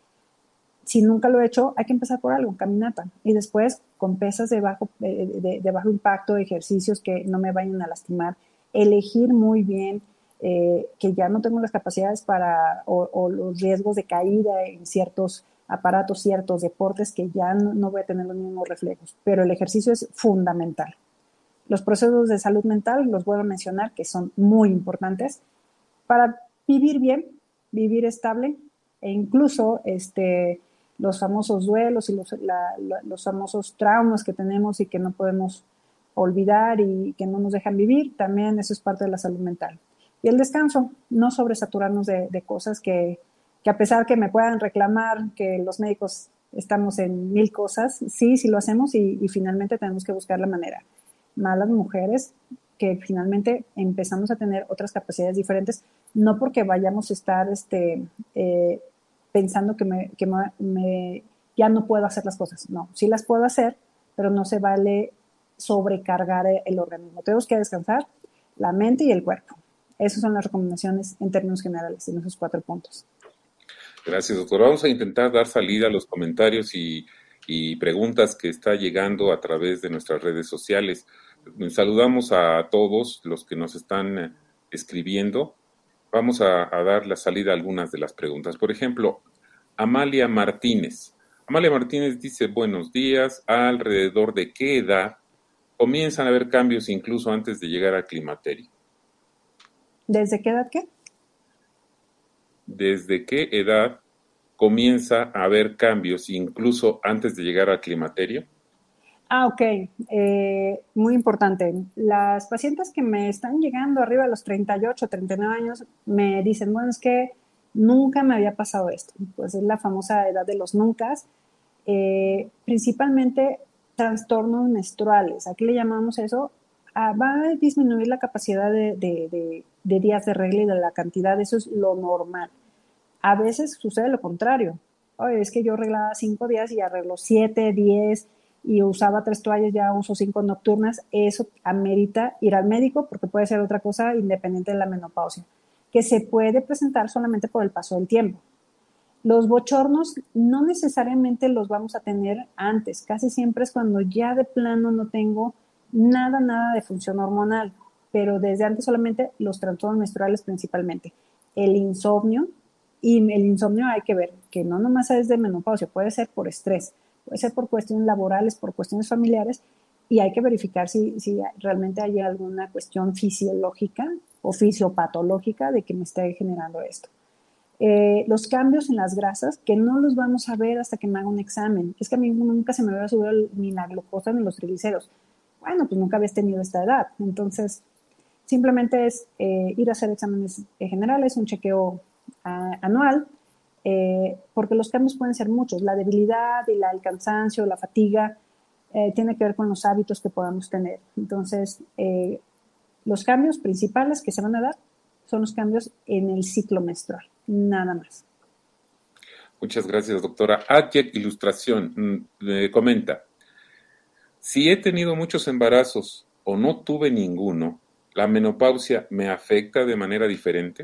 [SPEAKER 3] Si nunca lo he hecho, hay que empezar por algo, caminata, y después con pesas de bajo, de, de, de bajo impacto, ejercicios que no me vayan a lastimar, elegir muy bien eh, que ya no tengo las capacidades para, o, o los riesgos de caída en ciertos aparatos, ciertos deportes que ya no, no voy a tener los mismos reflejos, pero el ejercicio es fundamental. Los procesos de salud mental los vuelvo a mencionar, que son muy importantes para vivir bien, vivir estable, e incluso este, los famosos duelos y los, la, la, los famosos traumas que tenemos y que no podemos olvidar y que no nos dejan vivir, también eso es parte de la salud mental. Y el descanso, no sobresaturarnos de, de cosas que, que a pesar que me puedan reclamar que los médicos estamos en mil cosas, sí, sí lo hacemos y, y finalmente tenemos que buscar la manera. Malas mujeres que finalmente empezamos a tener otras capacidades diferentes, no porque vayamos a estar este, eh, pensando que, me, que me, me, ya no puedo hacer las cosas. No, sí las puedo hacer, pero no se vale sobrecargar el organismo. Tenemos que descansar la mente y el cuerpo. Esas son las recomendaciones en términos generales en esos cuatro puntos.
[SPEAKER 2] Gracias, doctor. Vamos a intentar dar salida a los comentarios y, y preguntas que está llegando a través de nuestras redes sociales. Saludamos a todos los que nos están escribiendo. Vamos a, a dar la salida a algunas de las preguntas. Por ejemplo, Amalia Martínez. Amalia Martínez dice, buenos días, ¿alrededor de qué edad comienzan a haber cambios incluso antes de llegar al climaterio?
[SPEAKER 3] ¿Desde qué edad qué?
[SPEAKER 2] ¿Desde qué edad comienza a haber cambios incluso antes de llegar al climaterio?
[SPEAKER 3] Ah, ok. Eh, muy importante. Las pacientes que me están llegando arriba de los treinta y ocho, treinta y nueve años me dicen, bueno, es que nunca me había pasado esto. Pues es la famosa edad de los nuncas. Eh, principalmente trastornos menstruales. ¿A qué le llamamos eso? Ah, va a disminuir la capacidad de, de, de, de días de regla y de la cantidad. Eso es lo normal. A veces sucede lo contrario. Oye, es que yo arreglaba cinco días y arreglo siete, diez y usaba tres toallas, ya uso cinco nocturnas. Eso amerita ir al médico porque puede ser otra cosa independiente de la menopausia, que se puede presentar solamente por el paso del tiempo. Los bochornos no necesariamente los vamos a tener antes, casi siempre es cuando ya de plano no tengo nada, nada de función hormonal, pero desde antes solamente los trastornos menstruales principalmente. El insomnio, Y el insomnio hay que ver que no nomás es de menopausia, puede ser por estrés, puede ser por cuestiones laborales, por cuestiones familiares, y hay que verificar si, si realmente hay alguna cuestión fisiológica o fisiopatológica de que me esté generando esto. Eh, los cambios en las grasas, que no los vamos a ver hasta que me haga un examen. Es que a mí nunca se me había subido el, ni la glucosa ni los triglicéridos. Bueno, pues nunca habías tenido esta edad. Entonces, simplemente es eh, ir a hacer exámenes generales, un chequeo a, anual, eh, porque los cambios pueden ser muchos. La debilidad y la, el cansancio, la fatiga, eh, tiene que ver con los hábitos que podamos tener. Entonces, eh, los cambios principales que se van a dar son los cambios en el ciclo menstrual, nada más.
[SPEAKER 2] Muchas gracias, doctora. Adjet Ilustración eh, comenta, si he tenido muchos embarazos o no tuve ninguno, ¿la menopausia me afecta de manera diferente?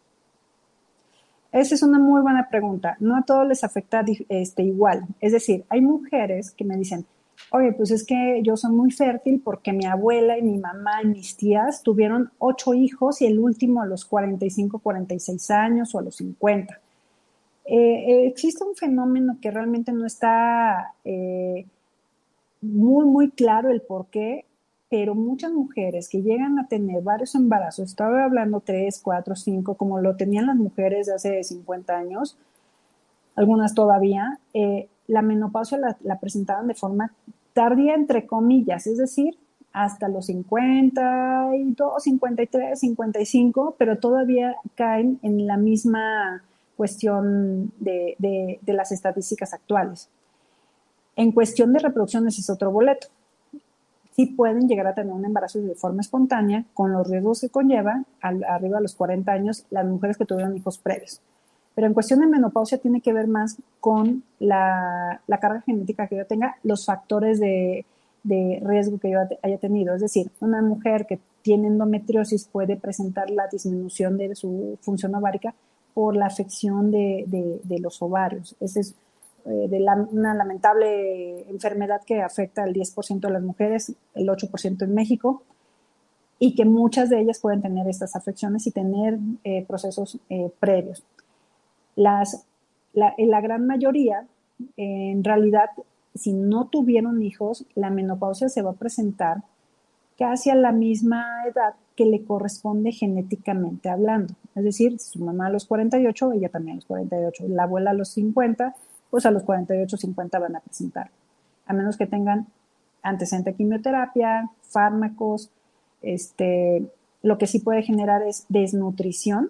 [SPEAKER 3] Esa es una muy buena pregunta. No a todos les afecta este, igual. Es decir, hay mujeres que me dicen, oye, pues es que yo soy muy fértil porque mi abuela y mi mamá y mis tías tuvieron ocho hijos y el último a los cuarenta y cinco, cuarenta y seis años o a los cincuenta. Eh, eh, existe un fenómeno que realmente no está eh, muy, muy claro el por qué, pero muchas mujeres que llegan a tener varios embarazos, estaba hablando tres, cuatro, cinco, como lo tenían las mujeres de hace cincuenta años, algunas todavía, eh, la menopausia la, la presentaban de forma tardía, entre comillas, es decir, hasta los cincuenta y dos, cincuenta y tres, cincuenta y cinco, pero todavía caen en la misma cuestión de, de, de las estadísticas actuales. En cuestión de reproducción, ese es otro boleto. Sí pueden llegar a tener un embarazo de forma espontánea, con los riesgos que conlleva, al, arriba de los cuarenta años, las mujeres que tuvieron hijos previos. Pero en cuestión de menopausia tiene que ver más con la, la carga genética que yo tenga, los factores de, de riesgo que yo haya tenido. Es decir, una mujer que tiene endometriosis puede presentar la disminución de su función ovárica por la afección de, de, de los ovarios. Esa es eh, de la, una lamentable enfermedad que afecta al diez por ciento de las mujeres, el ocho por ciento en México, y que muchas de ellas pueden tener estas afecciones y tener eh, procesos eh, previos. Las, la, en la gran mayoría, eh, en realidad, si no tuvieron hijos, la menopausia se va a presentar casi a la misma edad que le corresponde genéticamente hablando. Es decir, si su mamá a los cuarenta y ocho, ella también a los cuarenta y ocho. La abuela a los cincuenta, pues a los cuarenta y ocho, cincuenta van a presentar. A menos que tengan antecedente de quimioterapia, fármacos, este, lo que sí puede generar es desnutrición,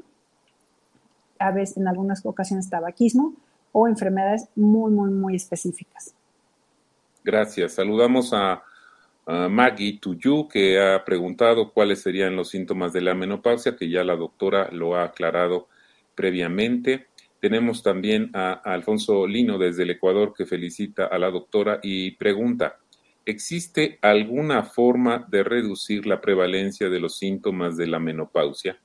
[SPEAKER 3] a veces en algunas ocasiones tabaquismo o enfermedades muy, muy, muy específicas.
[SPEAKER 2] Gracias. Saludamos a, a Maggie Tuyu, que ha preguntado cuáles serían los síntomas de la menopausia, que ya la doctora lo ha aclarado previamente. Tenemos también a, a Alfonso Lino desde el Ecuador, que felicita a la doctora y pregunta, ¿existe alguna forma de reducir la prevalencia de los síntomas de la menopausia?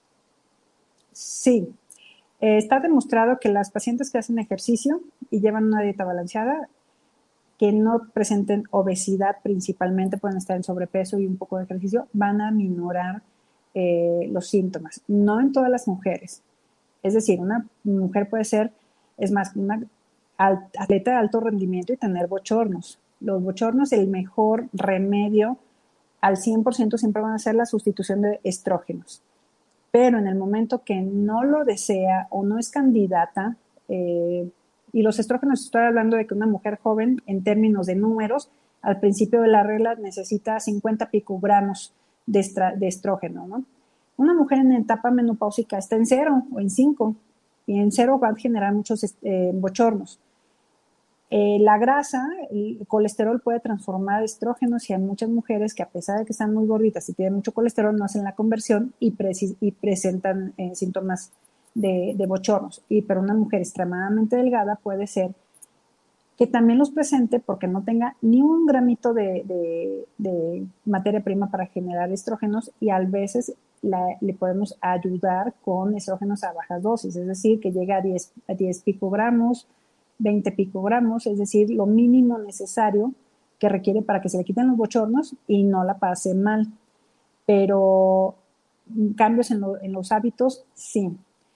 [SPEAKER 3] Sí. Eh, está demostrado que las pacientes que hacen ejercicio y llevan una dieta balanceada, que no presenten obesidad principalmente, pueden estar en sobrepeso y un poco de ejercicio, van a minorar eh, los síntomas. No en todas las mujeres. Es decir, una mujer puede ser, es más, una atleta de alto rendimiento y tener bochornos. Los bochornos, el mejor remedio al cien por ciento siempre van a ser la sustitución de estrógenos. Pero en el momento que no lo desea o no es candidata, eh, y los estrógenos, estoy hablando de que una mujer joven, en términos de números, al principio de la regla necesita cincuenta picogramos de, estra, de estrógeno, ¿no? Una mujer en etapa menopáusica está en cero o en cinco, y en cero va a generar muchos eh, bochornos. Eh, la grasa, el colesterol puede transformar estrógenos y hay muchas mujeres que a pesar de que están muy gorditas y tienen mucho colesterol no hacen la conversión y, pre- y presentan eh, síntomas de, de bochornos. Y pero una mujer extremadamente delgada puede ser que también los presente porque no tenga ni un gramito de, de, de materia prima para generar estrógenos y a veces la, le podemos ayudar con estrógenos a bajas dosis, es decir, que llegue a diez, a diez picogramos, veinte picogramos, es decir, lo mínimo necesario que requiere para que se le quiten los bochornos y no la pase mal. Pero cambios en, lo, en los hábitos, sí.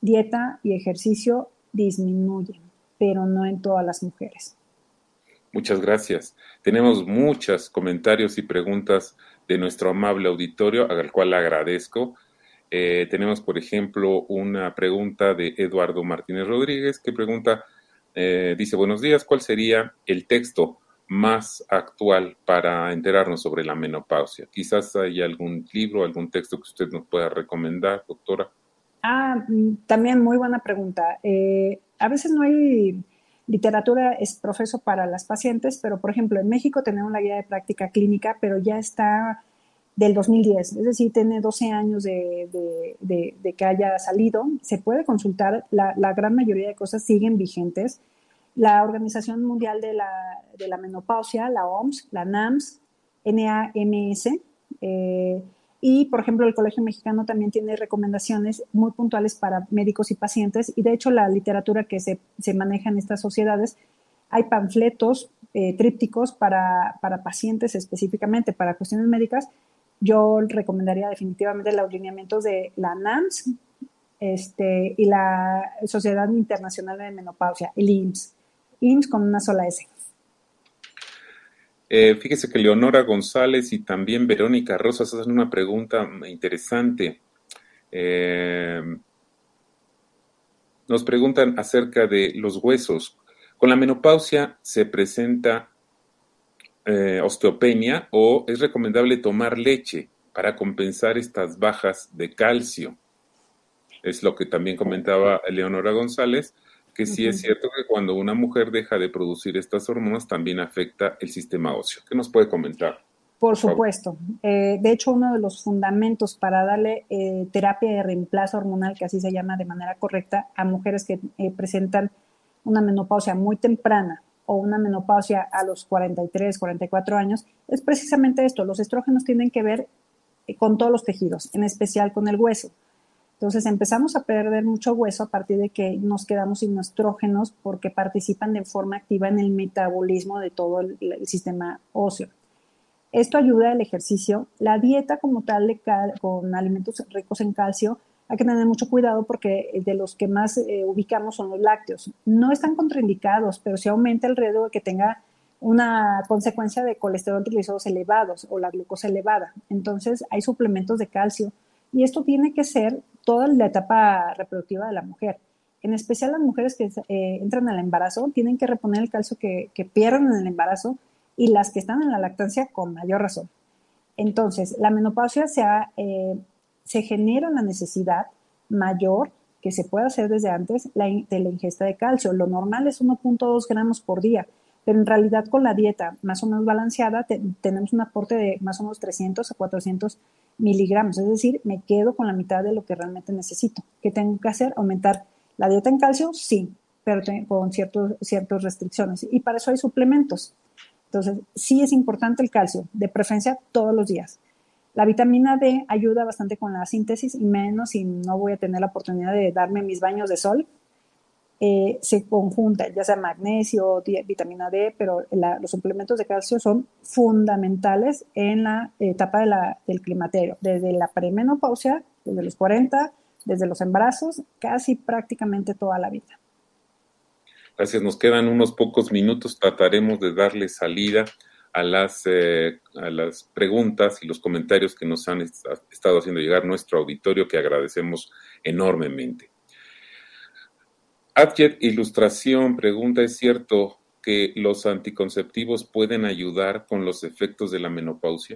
[SPEAKER 3] dieta y ejercicio disminuyen, pero no en todas las mujeres.
[SPEAKER 2] Muchas gracias. Tenemos muchos comentarios y preguntas de nuestro amable auditorio, al cual le agradezco. Eh, tenemos, por ejemplo, una pregunta de Eduardo Martínez Rodríguez, que pregunta, eh, dice, buenos días, ¿cuál sería el texto más actual para enterarnos sobre la menopausia? Quizás hay algún libro, algún texto que usted nos pueda recomendar, doctora.
[SPEAKER 3] Ah, también muy buena pregunta. Eh, a veces no hay literatura es profeso para las pacientes, pero por ejemplo en México tenemos la guía de práctica clínica, pero ya está del dos mil diez, es decir, tiene doce años de, de, de, de que haya salido. Se puede consultar, la, la gran mayoría de cosas siguen vigentes. La Organización Mundial de la, de la Menopausia, la O M S, la NAMS, N A M S, eh, y, por ejemplo, el Colegio Mexicano también tiene recomendaciones muy puntuales para médicos y pacientes. Y, de hecho, la literatura que se, se maneja en estas sociedades, hay panfletos, eh, trípticos para, para pacientes específicamente, para cuestiones médicas. Yo recomendaría definitivamente los lineamientos de la NAMS este, y la Sociedad Internacional de Menopausia, el I M S. I M S con una sola S.
[SPEAKER 2] Eh, fíjese que Leonora González y también Verónica Rosas hacen una pregunta interesante. Eh, nos preguntan acerca de los huesos. ¿Con la menopausia se presenta eh, osteopenia o es recomendable tomar leche para compensar estas bajas de calcio? Es lo que también comentaba Leonora González, que sí es cierto que cuando una mujer deja de producir estas hormonas también afecta el sistema óseo. ¿Qué nos puede comentar?
[SPEAKER 3] Por supuesto. Eh, de hecho, uno de los fundamentos para darle eh, terapia de reemplazo hormonal, que así se llama de manera correcta, a mujeres que eh, presentan una menopausia muy temprana o una menopausia a los cuarenta y tres, cuarenta y cuatro años, es precisamente esto. Los estrógenos tienen que ver eh, con todos los tejidos, en especial con el hueso. Entonces empezamos a perder mucho hueso a partir de que nos quedamos sin estrógenos porque participan de forma activa en el metabolismo de todo el, el sistema óseo. Esto ayuda al ejercicio. La dieta como tal de cal, con alimentos ricos en calcio, hay que tener mucho cuidado porque de los que más eh, ubicamos son los lácteos. No están contraindicados, pero sí aumenta el riesgo de que tenga una consecuencia de colesterol triglicéridos elevados o la glucosa elevada. Entonces hay suplementos de calcio y esto tiene que ser toda la etapa reproductiva de la mujer. En especial las mujeres que eh, entran al embarazo tienen que reponer el calcio que, que pierden en el embarazo y las que están en la lactancia con mayor razón. Entonces, la menopausia se, ha, eh, se genera la necesidad mayor que se puede hacer desde antes la, de la ingesta de calcio. Lo normal es uno punto dos gramos por día, pero en realidad con la dieta más o menos balanceada te, tenemos un aporte de más o menos trescientos a cuatrocientos miligramos, es decir, me quedo con la mitad de lo que realmente necesito. ¿Qué tengo que hacer? ¿Aumentar la dieta en calcio? Sí, pero con ciertos, ciertas restricciones y para eso hay suplementos. Entonces, sí es importante el calcio, de preferencia todos los días. La vitamina D ayuda bastante con la síntesis y menos si no voy a tener la oportunidad de darme mis baños de sol. Eh, se conjunta, ya sea magnesio, di- vitamina D, pero la- los suplementos de calcio son fundamentales en la etapa de la, del climaterio, desde la premenopausia, desde los cuarenta, desde los embarazos, casi prácticamente toda la vida.
[SPEAKER 2] Gracias, nos quedan unos pocos minutos, trataremos de darle salida a las, eh, a las preguntas y los comentarios que nos han est- estado haciendo llegar nuestro auditorio, que agradecemos enormemente. Adjet Ilustración pregunta, ¿es cierto que los anticonceptivos pueden ayudar con los efectos de la menopausia?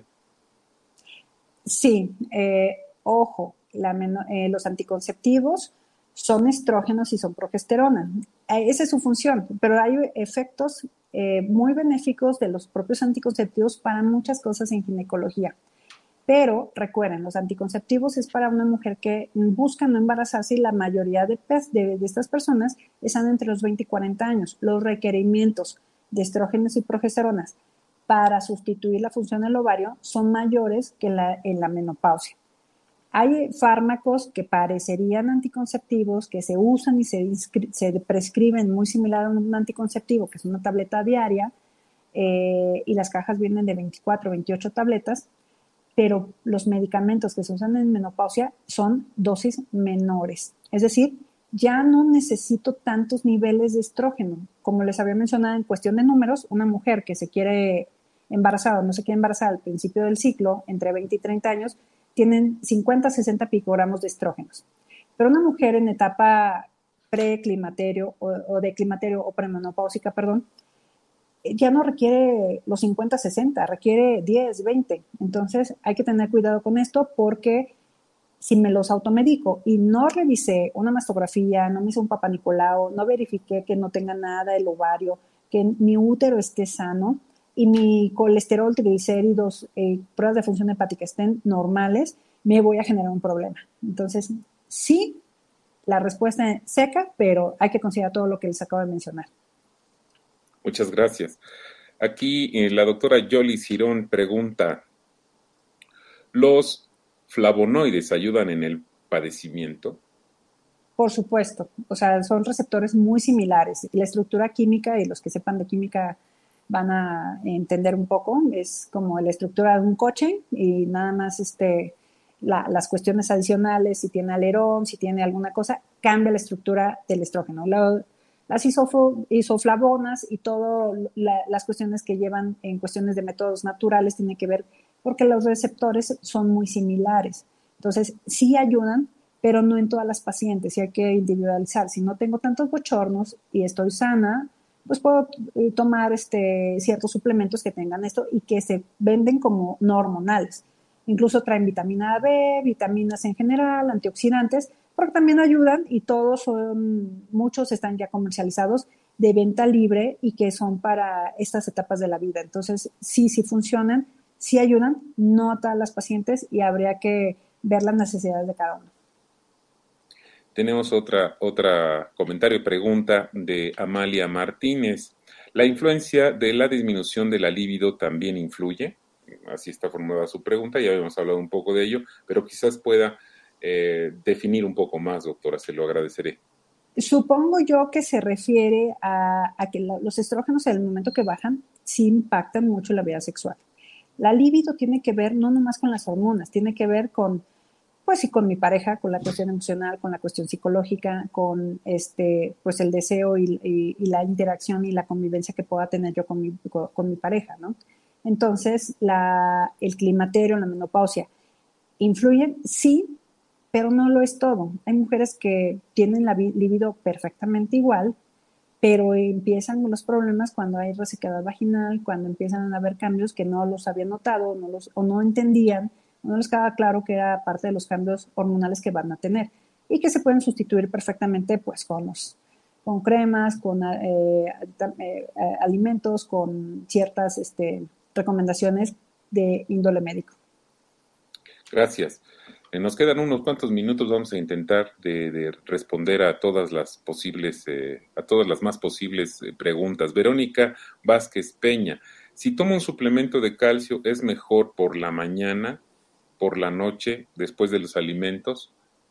[SPEAKER 3] Sí, eh, ojo, la meno- eh, los anticonceptivos son estrógenos y son progesterona. Eh, esa es su función, pero hay efectos eh, muy benéficos de los propios anticonceptivos para muchas cosas en ginecología. Pero recuerden, los anticonceptivos es para una mujer que busca no embarazarse y la mayoría de, de, de estas personas están entre los veinte y cuarenta años. Los requerimientos de estrógenos y progesteronas para sustituir la función del ovario son mayores que la, en la menopausia. Hay fármacos que parecerían anticonceptivos, que se usan y se, inscri- se prescriben muy similar a un anticonceptivo, que es una tableta diaria, eh, y las cajas vienen de veinticuatro, veintiocho tabletas, pero los medicamentos que se usan en menopausia son dosis menores. Es decir, ya no necesito tantos niveles de estrógeno. Como les había mencionado, en cuestión de números, una mujer que se quiere embarazar o no se quiere embarazar al principio del ciclo, entre veinte y treinta años, tienen cincuenta a sesenta picogramos de estrógenos. Pero una mujer en etapa preclimaterio o, o de climaterio o premenopáusica, perdón, ya no requiere los cincuenta a sesenta, requiere diez, veinte. Entonces hay que tener cuidado con esto porque si me los automedico y no revisé una mastografía, no me hice un Papá Nicolau, no verifiqué que no tenga nada el ovario, que mi útero esté sano y mi colesterol, triglicéridos, eh, pruebas de función hepática estén normales, me voy a generar un problema. Entonces, sí, la respuesta es seca, pero hay que considerar todo lo que les acabo de mencionar.
[SPEAKER 2] Muchas gracias. Aquí eh, la doctora Yoli Cirón pregunta, ¿los flavonoides ayudan en el padecimiento?
[SPEAKER 3] Por supuesto, o sea, son receptores muy similares. La estructura química, y los que sepan de química van a entender un poco, es como la estructura de un coche y nada más este, la, las cuestiones adicionales, si tiene alerón, si tiene alguna cosa, cambia la estructura del estrógeno. La, las isofo, isoflavonas y todas la, las cuestiones que llevan en cuestiones de métodos naturales tienen que ver porque los receptores son muy similares. Entonces, sí ayudan, pero no en todas las pacientes, y hay que individualizar. Si no tengo tantos bochornos y estoy sana, pues puedo tomar este, ciertos suplementos que tengan esto y que se venden como no hormonales. Incluso traen vitamina B, vitaminas en general, antioxidantes, porque también ayudan y todos son, muchos están ya comercializados de venta libre y que son para estas etapas de la vida. Entonces, sí, sí funcionan, sí ayudan, no a todas las pacientes y habría que ver las necesidades de cada uno.
[SPEAKER 2] Tenemos otra, otra comentario y pregunta de Amalia Martínez. ¿La influencia de la disminución de la libido también influye? Así está formulada su pregunta, ya habíamos hablado un poco de ello, pero quizás pueda eh, definir un poco más, doctora, se lo agradeceré.
[SPEAKER 3] Supongo yo que se refiere a, a que la, los estrógenos en el momento que bajan sí impactan mucho la vida sexual. La libido tiene que ver no nomás con las hormonas, tiene que ver con, pues sí, con mi pareja, con la cuestión emocional, con la cuestión psicológica, con este, pues el deseo y, y, y la interacción y la convivencia que pueda tener yo con mi, con, con mi pareja, ¿no? Entonces, la, el climaterio, la menopausia, ¿influyen? Sí, pero no lo es todo. Hay mujeres que tienen la libido perfectamente igual, pero empiezan los problemas cuando hay resequedad vaginal, cuando empiezan a haber cambios que no los habían notado no los, o no entendían, no les quedaba claro que era parte de los cambios hormonales que van a tener y que se pueden sustituir perfectamente pues con los con cremas, con eh, eh, alimentos, con ciertas este, recomendaciones de índole médico.
[SPEAKER 2] Gracias. Eh, nos quedan unos cuantos minutos, vamos a intentar de, de responder a todas las posibles, eh, a todas las más posibles eh, preguntas. Verónica Vázquez Peña, si tomo un suplemento de calcio, ¿es mejor por la mañana, por la noche, después de los alimentos?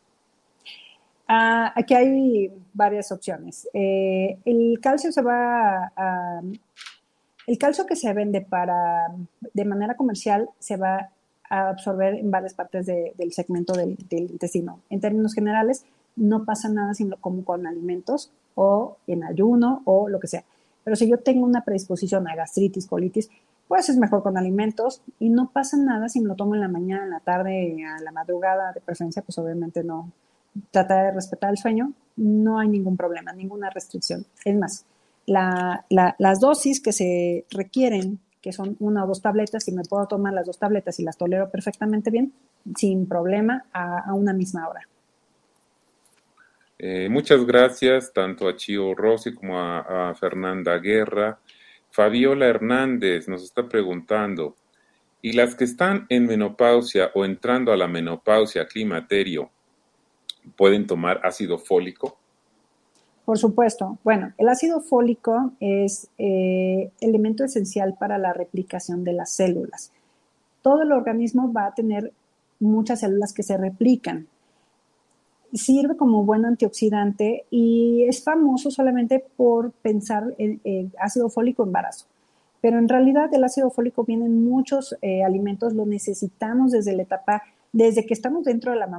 [SPEAKER 3] Uh, aquí hay varias opciones. Eh, el calcio se va a, a, el calcio que se vende para de manera comercial se va a absorber en varias partes de, del segmento del, del intestino. En términos generales, no pasa nada sino como con alimentos o en ayuno o lo que sea. Pero si yo tengo una predisposición a gastritis, colitis, pues es mejor con alimentos y no pasa nada si me lo tomo en la mañana, en la tarde, a la madrugada, de preferencia, pues obviamente no. Tratar de respetar el sueño, no hay ningún problema, ninguna restricción. Es más, la, la, las dosis que se requieren, que son una o dos tabletas, si me puedo tomar las dos tabletas y las tolero perfectamente bien, sin problema, a, a una misma hora.
[SPEAKER 2] Eh, muchas gracias tanto a Chio Rossi como a, a Fernanda Guerra. Fabiola Hernández nos está preguntando, ¿y las que están en menopausia o entrando a la menopausia, climaterio, pueden tomar ácido fólico?
[SPEAKER 3] Por supuesto. Bueno, el ácido fólico es eh, elemento esencial para la replicación de las células. Todo el organismo va a tener muchas células que se replican. Sirve como buen antioxidante y es famoso solamente por pensar en, en ácido fólico embarazo. Pero en realidad el ácido fólico viene en muchos eh, alimentos, lo necesitamos desde la etapa, desde que estamos dentro de la mamá,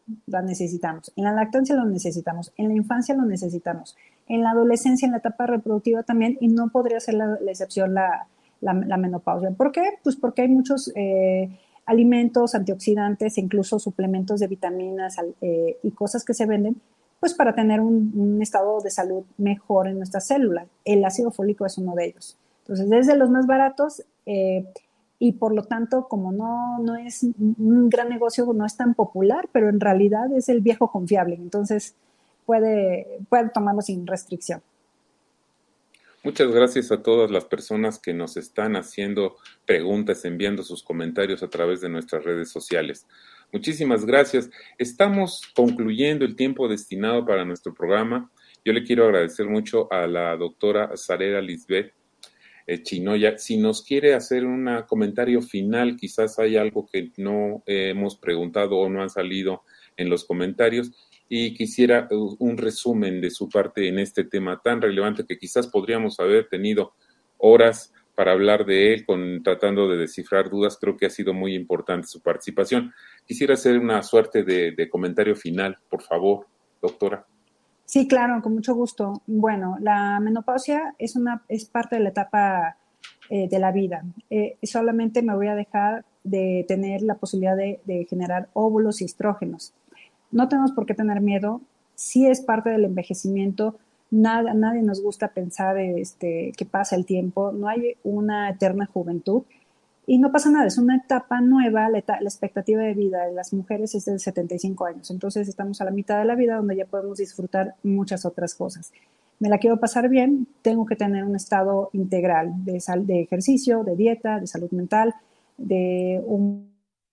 [SPEAKER 3] la necesitamos, en la lactancia lo necesitamos, en la infancia lo necesitamos, en la adolescencia, en la etapa reproductiva también, y no podría ser la, la excepción la, la, la menopausia. ¿Por qué? Pues porque hay muchos eh, alimentos, antioxidantes, incluso suplementos de vitaminas eh, y cosas que se venden, pues para tener un, un estado de salud mejor en nuestras células. El ácido fólico es uno de ellos. Entonces, desde los más baratos, eh, y por lo tanto, como no, no es un gran negocio, no es tan popular, pero en realidad es el viejo confiable. Entonces, puede, puede tomarlo sin restricción.
[SPEAKER 2] Muchas gracias a todas las personas que nos están haciendo preguntas, enviando sus comentarios a través de nuestras redes sociales. Muchísimas gracias. Estamos concluyendo el tiempo destinado para nuestro programa. Yo le quiero agradecer mucho a la doctora Sarela Lisbeth eh, Chinoya. Si nos quiere hacer un comentario final, quizás hay algo que no eh, hemos preguntado o no han salido en los comentarios, y quisiera un resumen de su parte en este tema tan relevante que quizás podríamos haber tenido horas para hablar de él, con, tratando de descifrar dudas. Creo que ha sido muy importante su participación. Quisiera hacer una suerte de, de comentario final, por favor, doctora.
[SPEAKER 3] Sí, claro, con mucho gusto. Bueno, la menopausia es, una, es parte de la etapa eh, de la vida. Eh, solamente me voy a dejar de tener la posibilidad de, de generar óvulos y estrógenos. No tenemos por qué tener miedo, sí es parte del envejecimiento, nada, nadie nos gusta pensar este, que pasa el tiempo, no hay una eterna juventud y no pasa nada, es una etapa nueva, la, etapa, la expectativa de vida de las mujeres es de setenta y cinco años, entonces estamos a la mitad de la vida donde ya podemos disfrutar muchas otras cosas. Me la quiero pasar bien, tengo que tener un estado integral de, sal, de ejercicio, de dieta, de salud mental, de un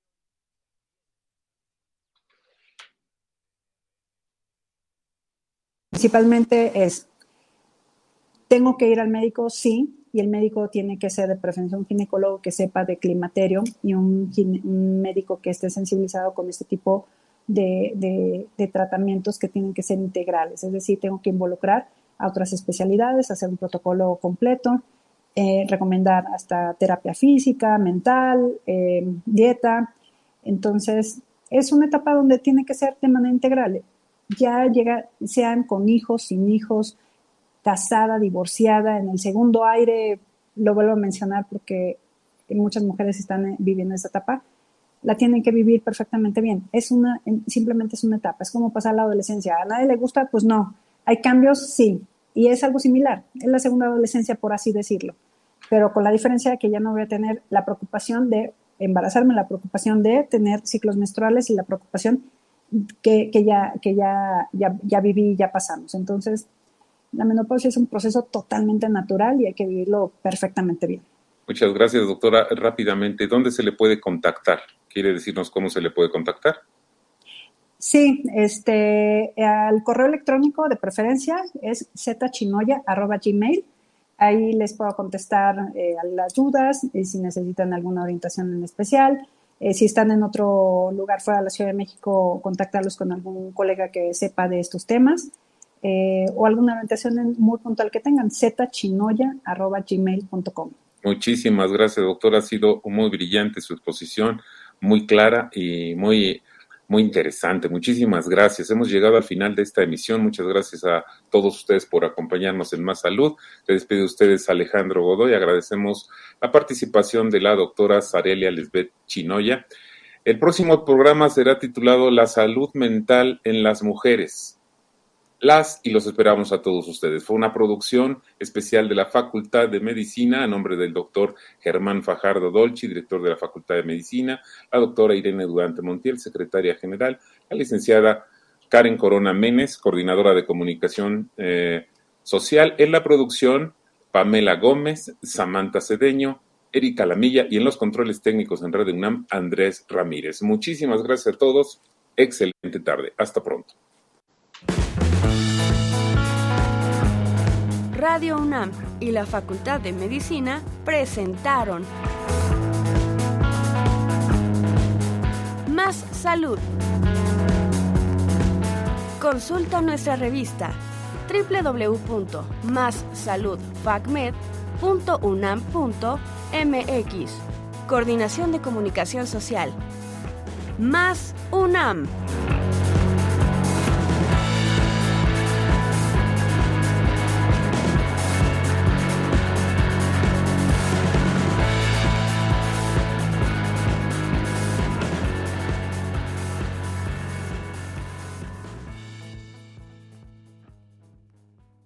[SPEAKER 3] Principalmente es, tengo que ir al médico, sí, y el médico tiene que ser de preferencia un ginecólogo que sepa de climaterio y un, un médico que esté sensibilizado con este tipo de, de, de tratamientos que tienen que ser integrales. Es decir, tengo que involucrar a otras especialidades, hacer un protocolo completo, eh, recomendar hasta terapia física, mental, eh, dieta. Entonces, es una etapa donde tiene que ser de manera integral. Ya llega, sean con hijos, sin hijos, casada, divorciada, en el segundo aire, lo vuelvo a mencionar porque muchas mujeres están viviendo esa etapa, la tienen que vivir perfectamente bien. Es una, simplemente es una etapa, es como pasar la adolescencia. ¿A nadie le gusta? Pues no. ¿Hay cambios? Sí. Y es algo similar. Es la segunda adolescencia, por así decirlo. Pero con la diferencia de que ya no voy a tener la preocupación de embarazarme, la preocupación de tener ciclos menstruales y la preocupación que, que, ya, que ya, ya, ya viví y ya pasamos. Entonces, la menopausia es un proceso totalmente natural y hay que vivirlo perfectamente bien.
[SPEAKER 2] Muchas gracias, doctora. Rápidamente, ¿dónde se le puede contactar? ¿Quiere decirnos cómo se le puede contactar?
[SPEAKER 3] Sí, este, al correo electrónico de preferencia es zchinoya arroba gmail. Ahí les puedo contestar eh, a las dudas, eh, si necesitan alguna orientación en especial. Eh, si están en otro lugar fuera de la Ciudad de México, contactarlos con algún colega que sepa de estos temas. Eh, o alguna orientación muy puntual que tengan, zchinoya arroba gmail punto com.
[SPEAKER 2] Muchísimas gracias, doctora. Ha sido muy brillante su exposición, muy clara y muy, muy interesante. Muchísimas gracias. Hemos llegado al final de esta emisión. Muchas gracias a todos ustedes por acompañarnos en Más Salud. Se despide de ustedes Alejandro Godoy. Agradecemos la participación de la doctora Sarela Lisbeth Chinoya. El próximo programa será titulado La salud mental en las mujeres. Las y los esperamos a todos ustedes. Fue una producción especial de la Facultad de Medicina a nombre del doctor Germán Fajardo Dolci, director de la Facultad de Medicina, la doctora Irene Durante Montiel, secretaria general, la licenciada Karen Corona Menes, coordinadora de comunicación eh, social, en la producción Pamela Gómez, Samantha Cedeño, Erika Lamilla y en los controles técnicos en Radio UNAM, Andrés Ramírez. Muchísimas gracias a todos. Excelente tarde. Hasta pronto.
[SPEAKER 1] Radio UNAM y la Facultad de Medicina presentaron Más Salud. Consulta nuestra revista doble u doble u doble u punto más salud facmed punto unam punto m x. Coordinación de Comunicación Social. Más UNAM.